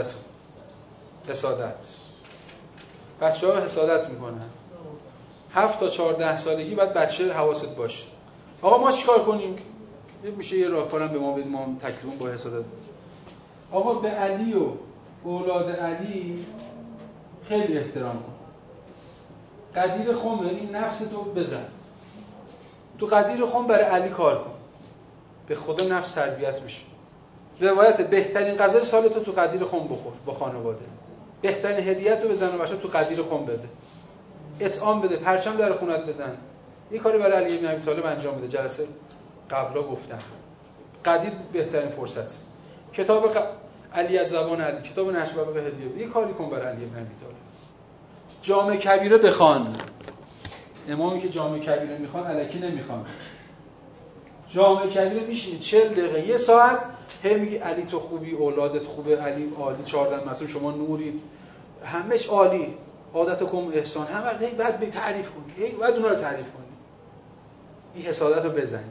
[SPEAKER 1] حسادت. بچه‌ها حسادت میکنن. 7 تا 14 سالگی بعد بچه حواست باشه. آقا ما چیکار کنیم؟ میشه یه راهکارم به ما بدیم، ما تکلیفمون با حسادت. آقا به علی و اولاد علی خیلی احترام کن. قدیر خمه این نفس تو بزن. تو قدیر خم برای علی کار کن، به خدا نفس تربیت میشه. روایت بهترین غذای سالتو تو قدیر خم بخور با خانواده، بهترین هدیه‌تو به زن و بچه تو قدیر خم بده، اطعام بده، پرچم در خونت بزن. یه کاری برای علی بن ابی طالب انجام بده. جلسه قبلا گفتم قدیر بهترین فرصت. کتاب علی از زبان علی، کتاب نشر به هدیه بده. یه کاری کن برای علی بن ابی طالب. جامع کبیره بخوان. امامی که جامع کبیره میخوان الکی نمیخوان. جامع کبیره میشینی 40 دقیقه یه ساعت هی میگی علی تو خوبی، اولادت خوبه، علی عالی، 14 مثلا شما نورید، همه‌اش عالی، عادتکم احسان، همه هی بعد تعریف کنی، هی بعد اونا رو تعریف کنی. این حسادت رو بزنی.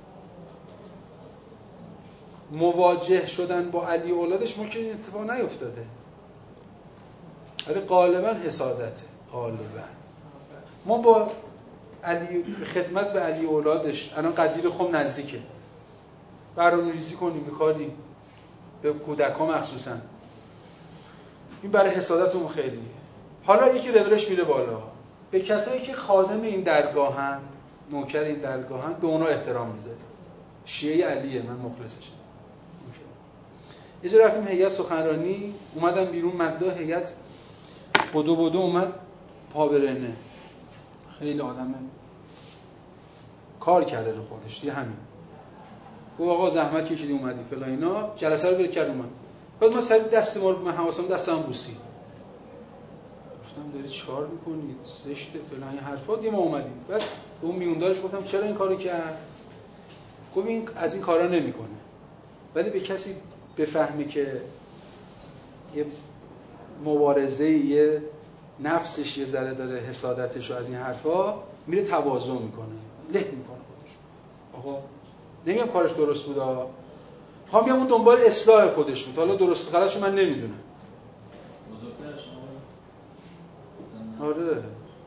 [SPEAKER 1] مواجه شدن با علی اولادش ممکن این اتفاق نیفتاده، ولی غالبا حسادته. غالبا ما با علی خدمت به علی اولادش الان قدیر خم نزدیکه، برنامه‌ریزی کنیم، کاری به کودک‌ها مخصوصا، این برای حسادتمون خیلیه. حالا یکی رولش میره بالا، به کسایی که خادم این درگاهن، نوکر این درگاهن، به اونا احترام میذاره. شیعه علیه، من مخلصشم. یه جا رفتیم هیئت سخنرانی، اومدم بیرون مداح هیئت بدو اومد پابرنه، خیلی آدم کار کرده رو خودش دیگه. همین گفت آقا زحمت کشیدی اومدی فلان اینا، جلسه رو برکرد اومد. بعد ما سر دست ما من حواسم دستم بوسی، گفتم داری چیکار میکنید، زشته فلان این حرفا. دیگه ما اومدیم، بعد به اون میوندارش گفتم چرا این کارو کرد؟ گفت این از این کارا نمیکنه، ولی به کسی بفهمه که یه مبارزه، یه نفسش یه ذره داره حسادتش رو از این حرفا میره تواضع میکنه، له میکنه خودش. آقا نمیگم کارش درست بود، میخوام بگم اون دنبال اصلاح خودش بود، حالا درست غلطشو من نمیدونم.
[SPEAKER 6] بزرگتر شما
[SPEAKER 1] آره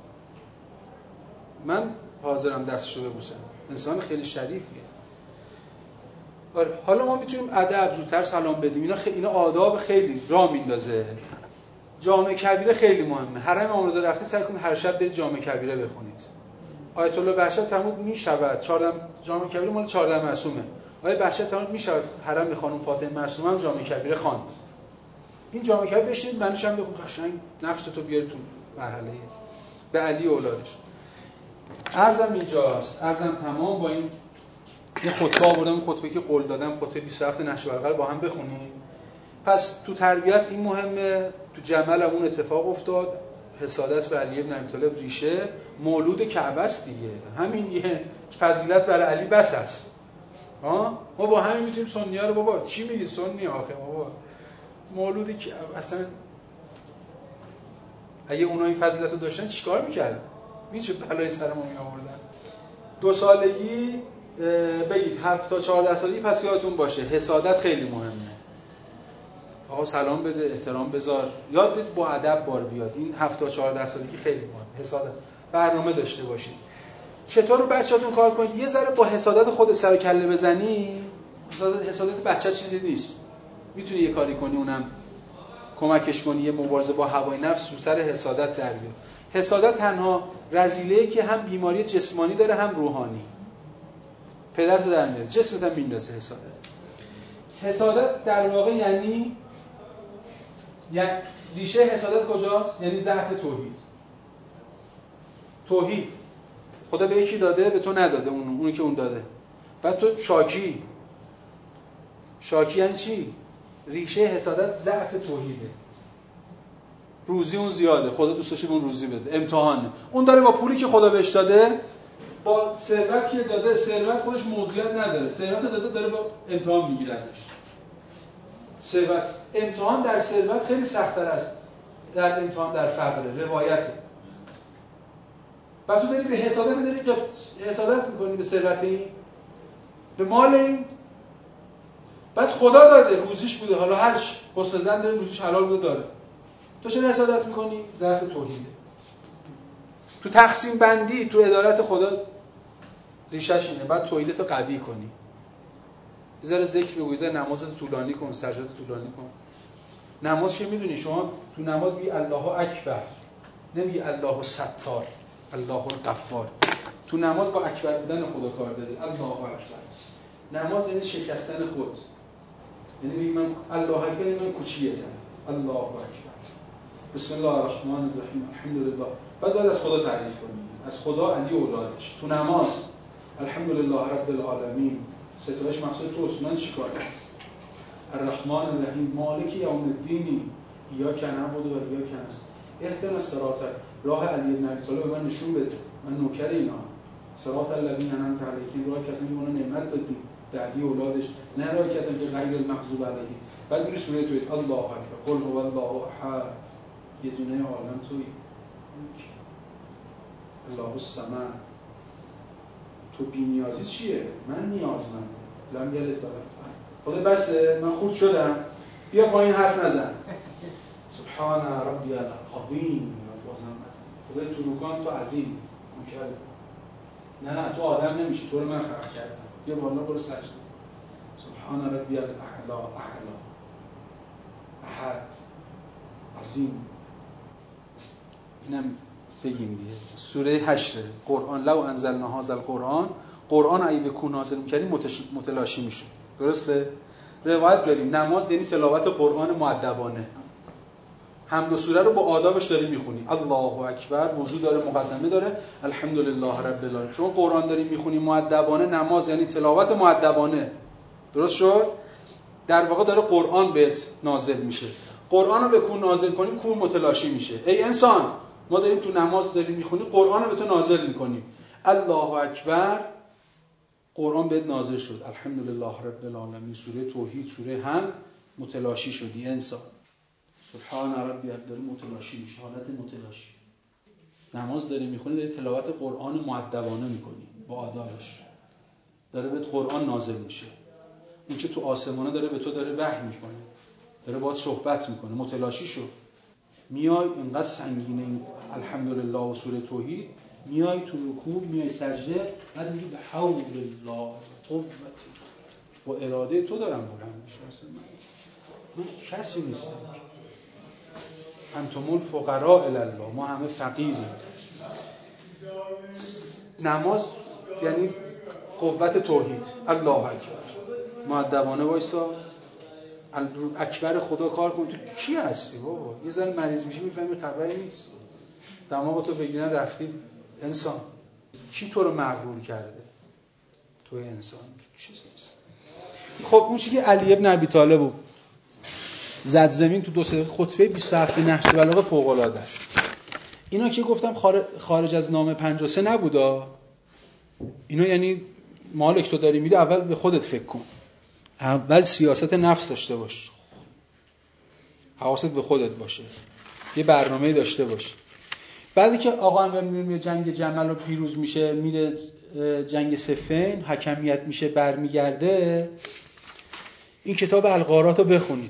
[SPEAKER 1] من حاضرم دستشو ببوسم، انسان خیلی شریفیه. آره حالا ما میتونیم ادب زودتر سلام بدیم، اینا آداب خیلی راه میندازه. جامع کبیره خیلی مهمه. حرم امام رضا رفتی سعی کنید هر شب برید جامع کبیره بخونید. آیت الله بهشت فرمود میشود 14 جامع کبیره مال 14 معصومه. آیه بهشت فرمود میشود حرم خانم فاطمه معصومه هم جامع کبیره خواند. این جامع کبیره بشینید منش هم بخون، قشنگ نفستو بیاری تو مرحله به علی اولادش. عرضم اینجاست، عرضم تمام. با این یه خطبه آوردم، خطبه که قول دادم، خطبه 27 نشر القلب با هم بخونیم. پس تو تربیت این مهمه. تو جمل اون اتفاق افتاد، حسادت به علی بن ابی طالب ریشه مولود کعبه است دیگه. همین یه فضیلت برای علی بس است. ما با همین میتونیم سنی‌ها رو، بابا چی میگی سنی آخه بابا مولود کعبه، اصلا اگه اونا این فضیلت رو داشتن چیکار میکردن؟ چه بلای سر ما میآوردن. 2 سالگی بگید 7 تا 14 سالگی پس یادتون باشه حسادت خیلی مهمه. آقا سلام بده، احترام بذار، یاد بدید با ادب بار بیاد. این 7 تا 14 سالگی خیلی مهمه. حسادت برنامه داشته باشید. چطور رو بچه‌تون کار کنید؟ یه ذره با حسادت خود سر و کله بزنی. حسادت بچه چیزی نیست. میتونی یه کاری کنی، اونم کمکش کنی، یه مبارزه با هوای نفس رو سر حسادت در بیاد. حسادت تنها رذیله‌ای که هم بیماری جسمانی داره هم روحانی. پدرت در میاره، جسمت هم میندازه حسادت در واقع یعنی ریشه حسادت کجاست؟ یعنی ضعف توحید. خدا به یکی داده، به تو نداده، اونی که اون داده. بعد تو شاکی یعنی چی؟ ریشه حسادت ضعف توحیده. روزی اون زیاده، خدا دوست داشته اون روزی بده، امتحانه. اون داره با پولی که خدا بهش داده، با ثروت که داده، ثروت خودش موضوعیت نداره، ثروت داده با امتحان میگیره ازش. ثروت، امتحان در ثروت خیلی سخت‌تر است در امتحان در فقر، روایته. بعد تو داری به حسادت میکنی به ثروت این، به مال این. بعد خدا داده، روزیش بوده، حالا هر چی حسن زن داره، روزیش حلال بوده داره. تو چرا حسادت میکنی؟ ضعف توحیده. تو تقسیم بندی، تو عدالت خدا ریشش اینه. بعد توحیدتو قوی کنی. یه ذره ذکر بگو، یه ذره نمازتو طولانی کن، سجدهتو طولانی کن. نماز که میدونی شما تو نماز میگی الله اکبر، نمیگی الله ستار. الله الغفار. تو نماز با اکبر بودن خدا کار داره. الله اکبر. نماز یعنی شکستن خود. یعنی بگی من الله اکبر، من کوچیتم. الله اکبر. بسم الله الرحمن الرحیم. الحمدلله. بعد از خدا تعریف کنیم. از خدا علی اولادش. تو نماز الحمدلله رب العالمین. ستایش مقصود توست. من چیکار کنم؟ الرحمن الرحیم مالک یوم الدین. ایاک نعبد و ایاک نستعین. اهدنا الصراط. راه علی بن ابی طالب به من نشون بده. من نوکر اینا. صراط الذین انعمت علیهم. راه کسانی که ما نعمت دادی. به علی اولادش. نه راه کسانی که غیر المغضوب علیهم. بعد میری سوره توحید. الله اکبر. قل هو الله احد. یه دونه عالم تویی. الله الصمد. تو بی‌نیازی چیه؟ من نیازمندم. لم یلد ولم یولد. خدا بسه من خورد شدم. بیا پایین حرف نزن. سبحان ربی العظیم. بازم نزن. خدا تو رکوع تو عظیم می‌کرد. نه تو آدم نمیشی، تو رو من خلق کردم. بیا بالا برو سجده. سبحان ربی الاعلی اعلی. احد. عظیم. اینم بگیم دیگه. سوره 8 قرآن. لو انزلنا هذا القرآن. قرآن اگه به کو نازل می‌کردیم متلاشی میشد. درسته؟ روایت داریم نماز یعنی تلاوت قرآن مؤدبانه. حمد و سوره رو با آدابش داری میخونی. الله اکبر وضو داره، مقدمه داره. الحمدلله رب العالمین. چون قرآن داری میخونی مؤدبانه، نماز یعنی تلاوت مؤدبانه. درست شد؟ در واقع داره قرآن بهت نازل میشه. قرآن رو به کو نازل کنیم کو متلاشی میشه. ای انسان ما داریم تو نماز داریم میخونیم، قرآن رو به تو نازل میکنیم. الله اکبر قرآن بهت نازل شد. الحمدلله رب العالمین. سوره توحید، سوره حمد متلاشی شدی انسان. سبحان ربی داره متلاشی میشه. حالت متلاشی. نماز داری میخونی، داری تلاوت قرآن مؤدبانه میکنی با آدابش. داره بهت قرآن نازل میشه. اون که تو آسمانه داره به تو داره وحی میکنه. داره باهات صحبت میکنه. متلاشی شو. میای اینقدر سنگینه این الحمدلله و سوره توحید، میای تو رکوع، میای سجده، بعد میگی به حول الله قوتی. با اراده تو دارم بلند میشم. من کسی نیستم. انتم الفقراء الی الله. ما همه فقیریم. نماز یعنی قوت توحید. الله اکبر. مؤدبانه وایسا. اکبر خدا کار کن. تو کی هستی بابا؟ یه ذره مریض میشی میفهمی خبری نیست. دماغتو بگیرن رفتی. انسان چی تو رو مغرور کرده؟ تو انسان چیزی نیست. خب اون چیزی که علی ابن ابی طالب بود زد زمین تو 2 سه خطبه 27 نهج البلاغه فوق العاده است. اینا که گفتم خارج از نامه 53 نبودا. اینا یعنی مالک تو داری میری، اول به خودت فکر کن. اول سیاست نفس داشته باش. حواست به خودت باشه. یه برنامه‌ای داشته باش. بعدی که آقا امیر میره جنگ جمل رو پیروز میشه، میره جنگ صفین، حکمیت میشه، برمیگرده. این کتاب الغارات رو بخونید.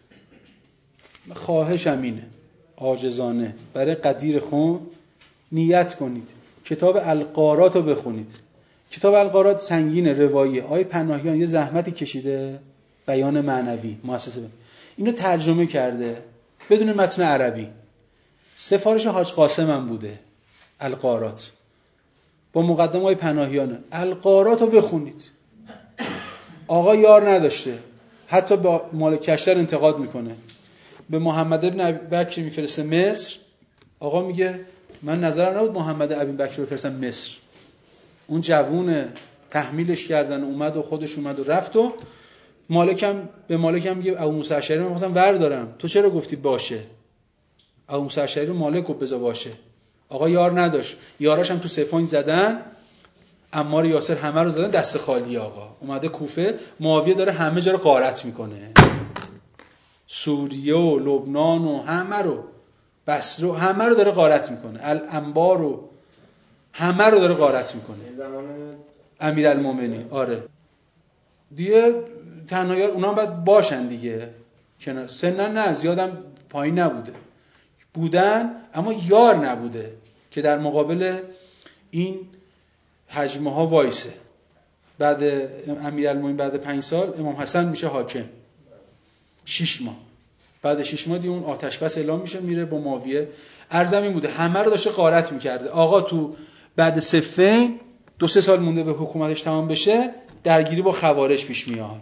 [SPEAKER 1] خواهشم اینه عاجزانه برای قدیر خون نیت کنید کتاب الغارات رو بخونید. کتاب الغارات سنگین، روایی. آقای پناهیان یه زحمتی کشیده، بیان معنوی مؤسسه اینو ترجمه کرده بدون متن عربی. سفارش حاج قاسم هم بوده. الغارات با مقدمه های پناهیان. الغارات رو بخونید. آقا یار نداشته، حتی با مالک کشتر انتقاد میکنه. به محمد ابن ابی بکر میفرسته مصر. آقا میگه من نظرم نبود محمد ابی بکر رو بفرستم مصر. اون جوونه تحمیلش کردن، اومد و خودش اومد و رفت. و به مالکم میگه ابو موسی اشعری من می‌خواستم بردارم، تو چرا گفتی باشه؟ ابو موسی اشعری رو مالک گفت بذار باشه. آقا یار نداشت، یاراش هم تو صفین زدن، عمار یاسر همه رو زدن، دست خالی. آقا اومده کوفه، معاویه داره همه جا رو غارت میکنه، سوریه و لبنان و همه رو، بصره همه رو داره غارت میکنه، الانبار و همه رو داره غارت میکنه.
[SPEAKER 7] زمان
[SPEAKER 1] امیرالمومنین. آره دیگه تنها یار اونا باید باشن دیگه کنار. سنن نه زیادم پایین نبوده بودن، اما یار نبوده که در مقابل این حجمه ها وایسه. بعد امیرالمومنین بعد 5 سال امام حسن میشه حاکم. 6 ماه بعد 6 ماه اون آتش بس اعلام میشه، میره با معاویه. ارزم این بوده همه رو داشته غارت میکرده. آقا تو بعد صفین 2-3 سال مونده به حکومتش تمام بشه، درگیری با خوارج پیش میاد.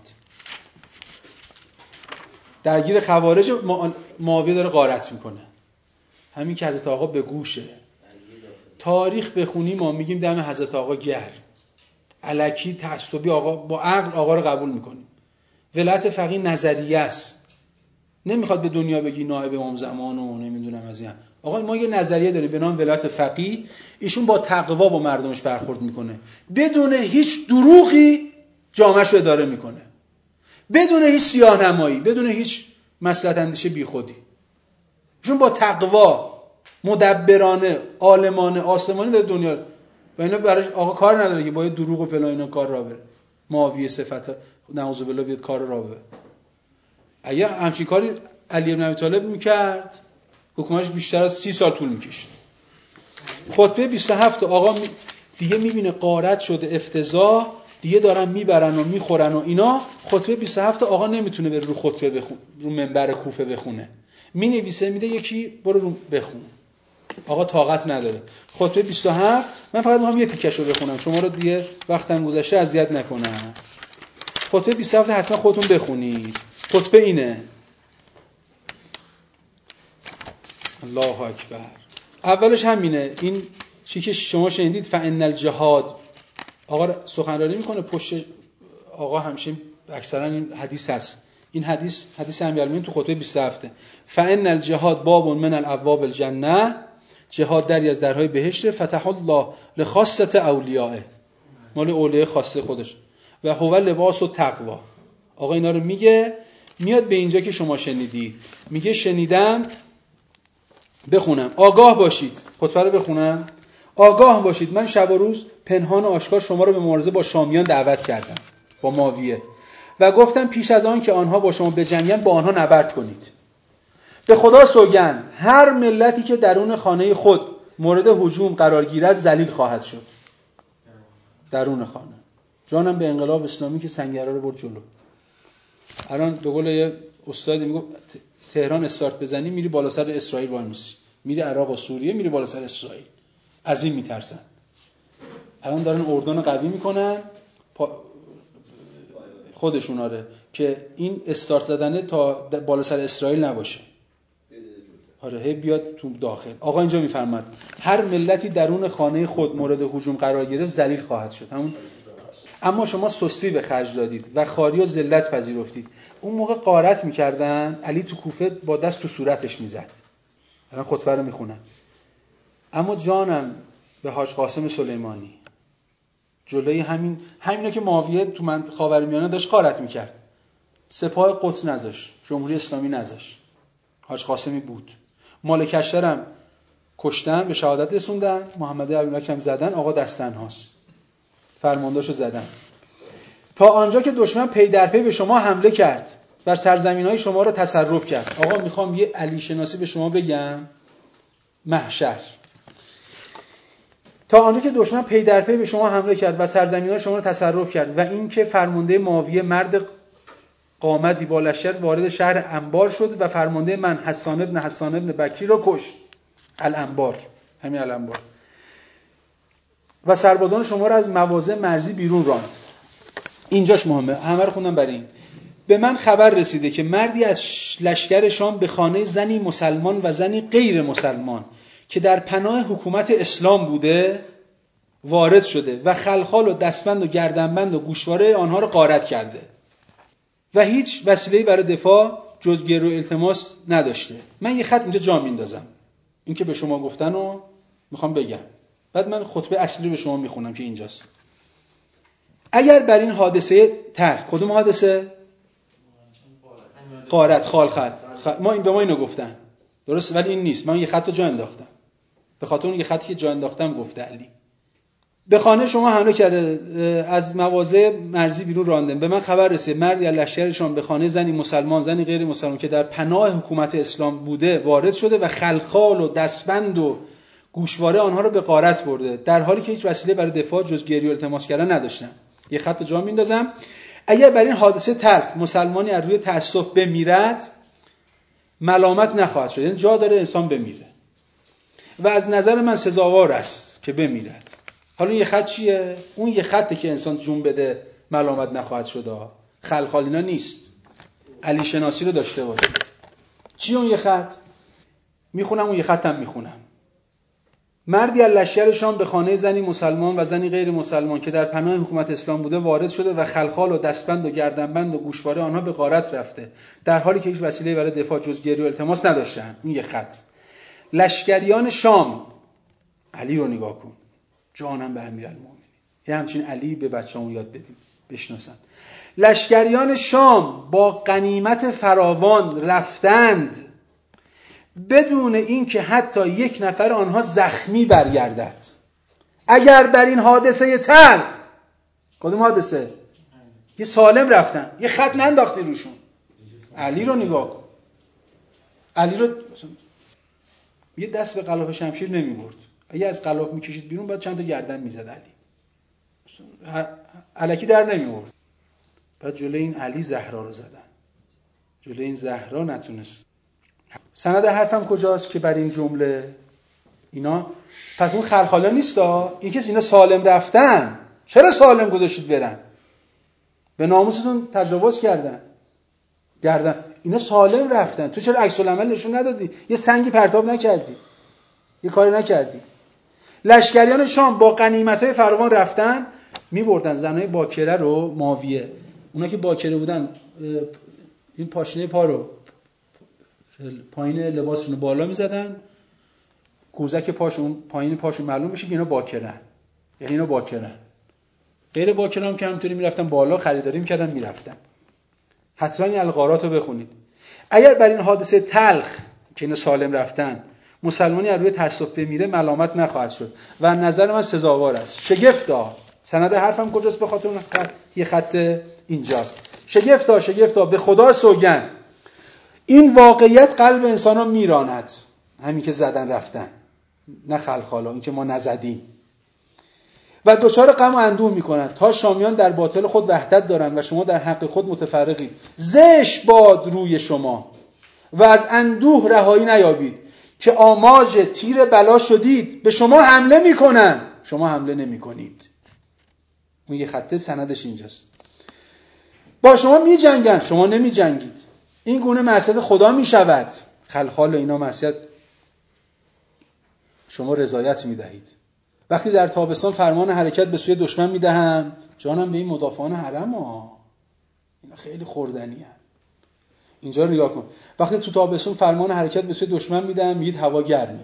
[SPEAKER 1] درگیر خوارج معاویه داره غارت میکنه. همین که حضرت آقا به گوشه. تاریخ بخونی ما میگیم دم حضرت آقا گرم. الکی تعصبی آقا با عقل آقا رو قبول میکنیم. ولایت فقیه نظریه است. نمیخواد به دنیا بگی نائب امام زمان و نمیدونم از این. آقا ما یه نظریه داریم به نام ولایت فقیه. ایشون با تقوا با مردمش برخورد میکنه. بدون هیچ دروغی جامعه‌ش رو اداره میکنه. بدون هیچ سیاه‌نمایی، بدون هیچ مصلحت اندیشه بیخودی. ایشون با تقوا مدبرانه، عالمانه، آسمانی داره دنیا و اینا براش آقا کار نداره که با دروغ و فلان اینا کار را بره. معاویه صفت نعوذ بالله بیاد کار را بره. اگه همچین کاری علی بن ابی طالب میکرد حکومتش بیشتر از 30 سال طول میکشید. خطبه 27 آقا دیگه میبینه غارت شده، افتضاح، دیگه دارن میبرن و میخورن و اینا. خطبه 27 آقا نمیتونه بره رو خطبه بخونه، رو منبر کوفه بخونه. مینویسه میده یکی برو رو بخون. آقا طاقت نداره. خطبه 27 من فقط میخوام یه تیکشو بخونم، شما رو دیگه وقتم گذشته اذیت نکنم. خطبه 27 حتما خودتون بخونید. خطبه اینه: الله اکبر. اولش همینه، این چی که شما شنیدید فان الجهاد. آقا سخنرانی میکنه، پشت آقا همیشه اکثرا این حدیث هست. این حدیث امیرالمومنین تو خطبه 27 فان الجهاد باب من الابواب الجنه. جهاد دری از درهای بهشت. فتح الله لخاصه اولیاءه، مال اولیاء خاصه خودش. و هو لباس و تقوا. آقا اینا رو میگه، میاد به اینجا که شما شنیدید، میگه شنیدم. بخونم: آگاه باشید. خطبه رو بخونم: آگاه باشید من شب و روز پنهان و آشکار شما رو به مبارزه با شامیان دعوت کردم، با معاویه، و گفتم پیش از آن که آنها با شما بجنگند با آنها نبرد کنید. به خدا سوگند هر ملتی که درون خانه خود مورد هجوم قرار گیرد ذلیل خواهد شد. درون خانه. جانم به انقلاب اسلامی که سنگرها رو برد جلو. الان به قول یه استادی میگه تهران استارت بزنی میری بالا سر اسرائیل وای میسی، میری عراق و سوریه میری بالا سر اسرائیل. از این میترسن. الان دارن اردن قوی میکنن خودشون، آره، که این استارت زدنه تا بالا سر اسرائیل نباشه. آره هی بیاد تو داخل. آقا اینجا میفرماد هر ملتی درون خانه خود مورد هجوم قرار گرفت ذلیل خواهد شد. اما شما سستی به خرج دادید و خواری و ذلت پذیرفتید. اون موقع غارت میکردن، علی تو کوفه با دست تو صورتش میزد. الان خطبه رو میخونم: اما جانم به حاج قاسم سلیمانی جلوی همینا که معاویه تو خاورمیانه داشت غارت میکرد، سپاه قدس نذاشت، جمهوری اسلامی نذاشت، حاج قاسمی بود. مالک اشترم کشتن، به شهادت رسوندن، محمد ابوبکر هم زدن، آقا دستنهاست، فرماندهاشو زدن. تا آنجا که دشمن پی در پی به شما حمله کرد، بر سرزمین‌های شما رو تصرف کرد. آقا میخوام یه علی شناسی به شما بگم. محشر. تا آنجا که دشمن پی در پی به شما حمله کرد و سرزمین‌های شما رو تصرف کرد و اینکه فرمانده معاویه مرد قامتی با لشکر وارد شهر انبار شد و فرمانده من حسان ابن بکری را کشت. الانبار، همین الانبار. و سربازان شما را از مواضع مرزی بیرون راند. اینجاش مهمه، همه رو خوندم برای این. به من خبر رسیده که مردی از لشکر شام به خانه زنی مسلمان و زنی غیر مسلمان که در پناه حکومت اسلام بوده وارد شده و خلخال و دستبند و گردنبند و گوشواره آنها را غارت کرده و هیچ وسیله‌ای برای دفاع جز گرو التماس نداشته. من یه خط اینجا جا میندازم، این که به شما گفتن رو میخوام بگم، بعد من خطبه اصلی رو به شما میخونم که اینجاست. اگر بر این حادثه تلخ، کدوم حادثه؟ غارت، خالخل، ما این به ما اینو گفتن، درست، ولی این نیست. من یه خط جا انداختم، به خاطر اون یه خطی که جا انداختم گفته علی. به خانه شما حمله کرده، از مواضع مرزی بیرون راندن. به من خبر رسید مردی از لشکرشان به خانه زنی مسلمان زنی غیر مسلمان که در پناه حکومت اسلام بوده وارد شده و خلخال و دستبند و گوشواره آنها رو به غارت برده، در حالی که هیچ وسیله برای دفاع جز گریه و التماس کردن نداشتن. یه خط جا میندازم. اگر بر این حادثه تلخ مسلمانی از روی تأسف بمیرد، ملامت نخواهد شد. یعنی جا داره انسان بمیره و از نظر من سزاوار است که بمیرد. حالا یه خط چیه؟ اون یه خطه که انسان جون بده ملامت نخواهد شد. خلخال اینا نیست. علی شناسی رو داشته باشید. چی اون یه خط؟ میخونم اون یه خطم میخونم. مردی از لشکر شام به خانه زنی مسلمان و زنی غیر مسلمان که در پناه حکومت اسلام بوده وارد شده و خلخال و دستبند و گردنبند و گوشواره آنها به غارت رفته، در حالی که هیچ وسیله برای دفاع جز گریه و التماس نداشتند. این یه خط. لشکریان شام، علی رو نگاه کن، جانم به امیرالمومنین. یه همچین علی به بچه‌مون یاد بدیم بشناسن. لشکریان شام با غنیمت فراوان رفتند بدون اینکه حتی یک نفر آنها زخمی برگردد. اگر بر این حادثه تلخ، کدوم حادثه؟ یه سالم رفتن، یه خط ننداختی روشون. علی رو نگاه کن. علی رو یه دست به غلاف شمشیر نمی‌برد. اگه از غلاف می‌کشید بیرون بعد چند تا گردن می‌زد علی. الکی در نمی‌آورد. بعد جلوی این علی زهرا رو زدن. جلوی این زهرا نتونست. سند حرفم کجاست که بر این جمله اینا پس اون خلخالا نیستا؟ این کس اینا سالم رفتن. چرا سالم گذاشتید برن؟ به ناموستون تجاوز کردن. اینا سالم رفتن. تو چرا عکس العمل نشون ندادی؟ یه سنگی پرتاب نکردی. یه کاری نکردی. لشکریان شام با غنیمت‌های فراوان رفتن، می‌بردن زنای باکره رو، ماویه. اونا که باکره بودن این پاشنه پا رو پایین لباسشون رو بالا می‌زدن، کوزک پاشون پایین پاشون معلوم بشه که اینا باکرن. یعنی اینا باکرن. غیر باکره هم که همینطوری می‌رفتن بالا خریداری می‌کردن می‌رفتن. حتما این الغارات رو بخونید. اگر بر این حادثه تلخ که اینا سالم رفتن مسلمانی از روی تأسف بمیره ملامت نخواهد شد و نظر من سزاوار است. شگفتا. سند حرفم کجاست؟ به خاطر اون خط، یه خط اینجاست. شگفتا به خدا سوگند این واقعیت قلب انسان ها میراند. همین که زدن رفتن، نه خلخالا، این که ما نزدیم. و دچار غم و اندوه میکنند تا شامیان در باطل خود وحدت دارند و شما در حق خود متفرقید. زشت باد روی شما و از اندوه رهایی نیابید که آماج تیر بلا شدید. به شما حمله میکنن، شما حمله نمیکنید. اون یه خطه سندش اینجاست. با شما میجنگن، شما نمیجنگید. این گونه معصیت خدا میشود. خلخال و اینا معصیت، شما رضایت میدهید. وقتی در تابستان فرمان حرکت به سوی دشمن میدهم، جانم به این مدافعان حرم اینا خیلی خوردنی هست. اینجا رو نگاه کن. وقتی تو تابستان فرمان حرکت به سوی دشمن میدهم، میگید هوا گرمه.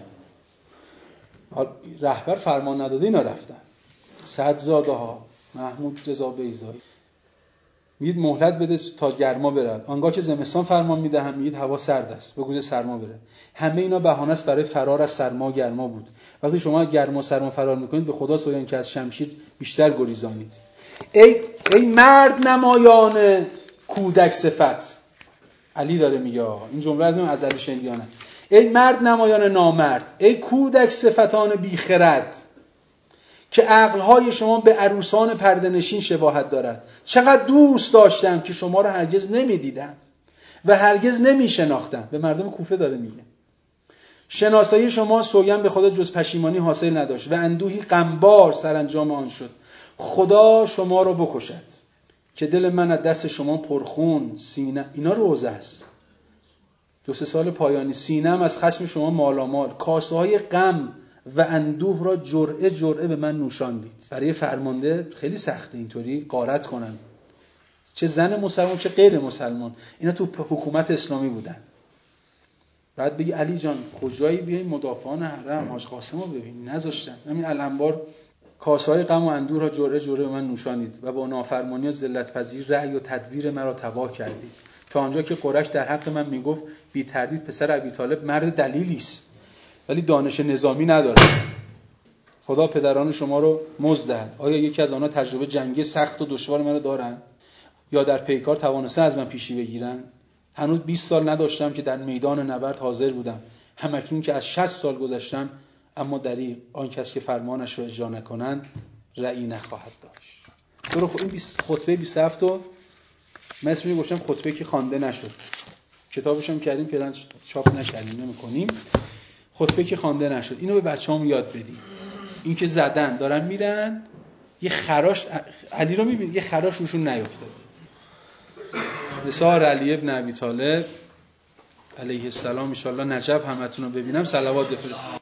[SPEAKER 1] رهبر فرمان نداده اینا رفتن. صدزاده ها، محمود رضا بیضایی، میگید مهلت بده تا گرما برد. آنگاه که زمستان فرمان میدهم، میگید هوا سرد است، بگوید سرما بره. همه اینا بهانه است برای فرار از سرما و گرما بود. وقتی شما گرما و سرما فرار میکنید، به خدا سوگند که از شمشیر بیشتر گریزانید. ای مرد نمایان کودک صفت. علی داره میگه، این جمله از علی شندیانه. ای مرد نمایان نامرد، ای کودک صفتان بیخرد، که عقلهای شما به عروسان پرده‌نشین شباهت دارد. چقدر دوست داشتم که شما را هرگز نمیدیدم و هرگز نمیشناختم. به مردم کوفه داره میگه. شناسایی شما سوگند به خدا جز پشیمانی حاصل نداشت و اندوهی غمبار سرانجام آن شد. خدا شما را بکشد که دل من از دست شما پرخون، سینه اینا روزه است. 2-3 سال پایانی سینه‌ام از خشم شما مالامال، کاسه های غم و اندوه را جرعه جرعه به من نوشاندید. برای فرمانده خیلی سخته اینطوری غارت کنن، چه زن مسلمان چه غیر مسلمان. اینا تو حکومت اسلامی بودن. بعد بگی علی جان کجایی، بیاین مدافعان حرم حاج قاسم رو ببین، نذاشتن. همین الانبار کاسه‌های غم و اندوه را جرعه جرعه به من نوشاندید و با نافرمانی و ذلت پذیر رأی و تدبیر مرا تباه کردید، تا آنجا که قریش در حق من میگفت بی تردید پسر ابی طالب مرد دلیلی است ولی دانش نظامی نداره. خدا پدران شما رو مزد دهد. آیا یکی از آنها تجربه جنگی سخت و دشوار منو دارن یا در پیکار توانسته از من پیشی بگیرن؟ هنوز 20 سال نداشتم که در میدان نبرد حاضر بودم. همکنون که از 60 سال گذشتم، اما دریغ آن کس که فرمانش را اجرا نکنند رأی نخواهد داشت. تو این خطبه 27 رو من اسمش گذاشتم خطبه که خوانده نشد. کتابش هم کردیم فعلا چاپ نکردیم نمی‌کنیم. خطبه که خوانده نشد اینو به بچه‌هام یاد بدیم. این که زدن دارن میرن یه خراش علی رو می‌بینید یه خراش روشون نیفتاد. نثار علی ابن ابی طالب علیه السلام ان شاء الله نجف همتون رو ببینم صلوات بفرستید.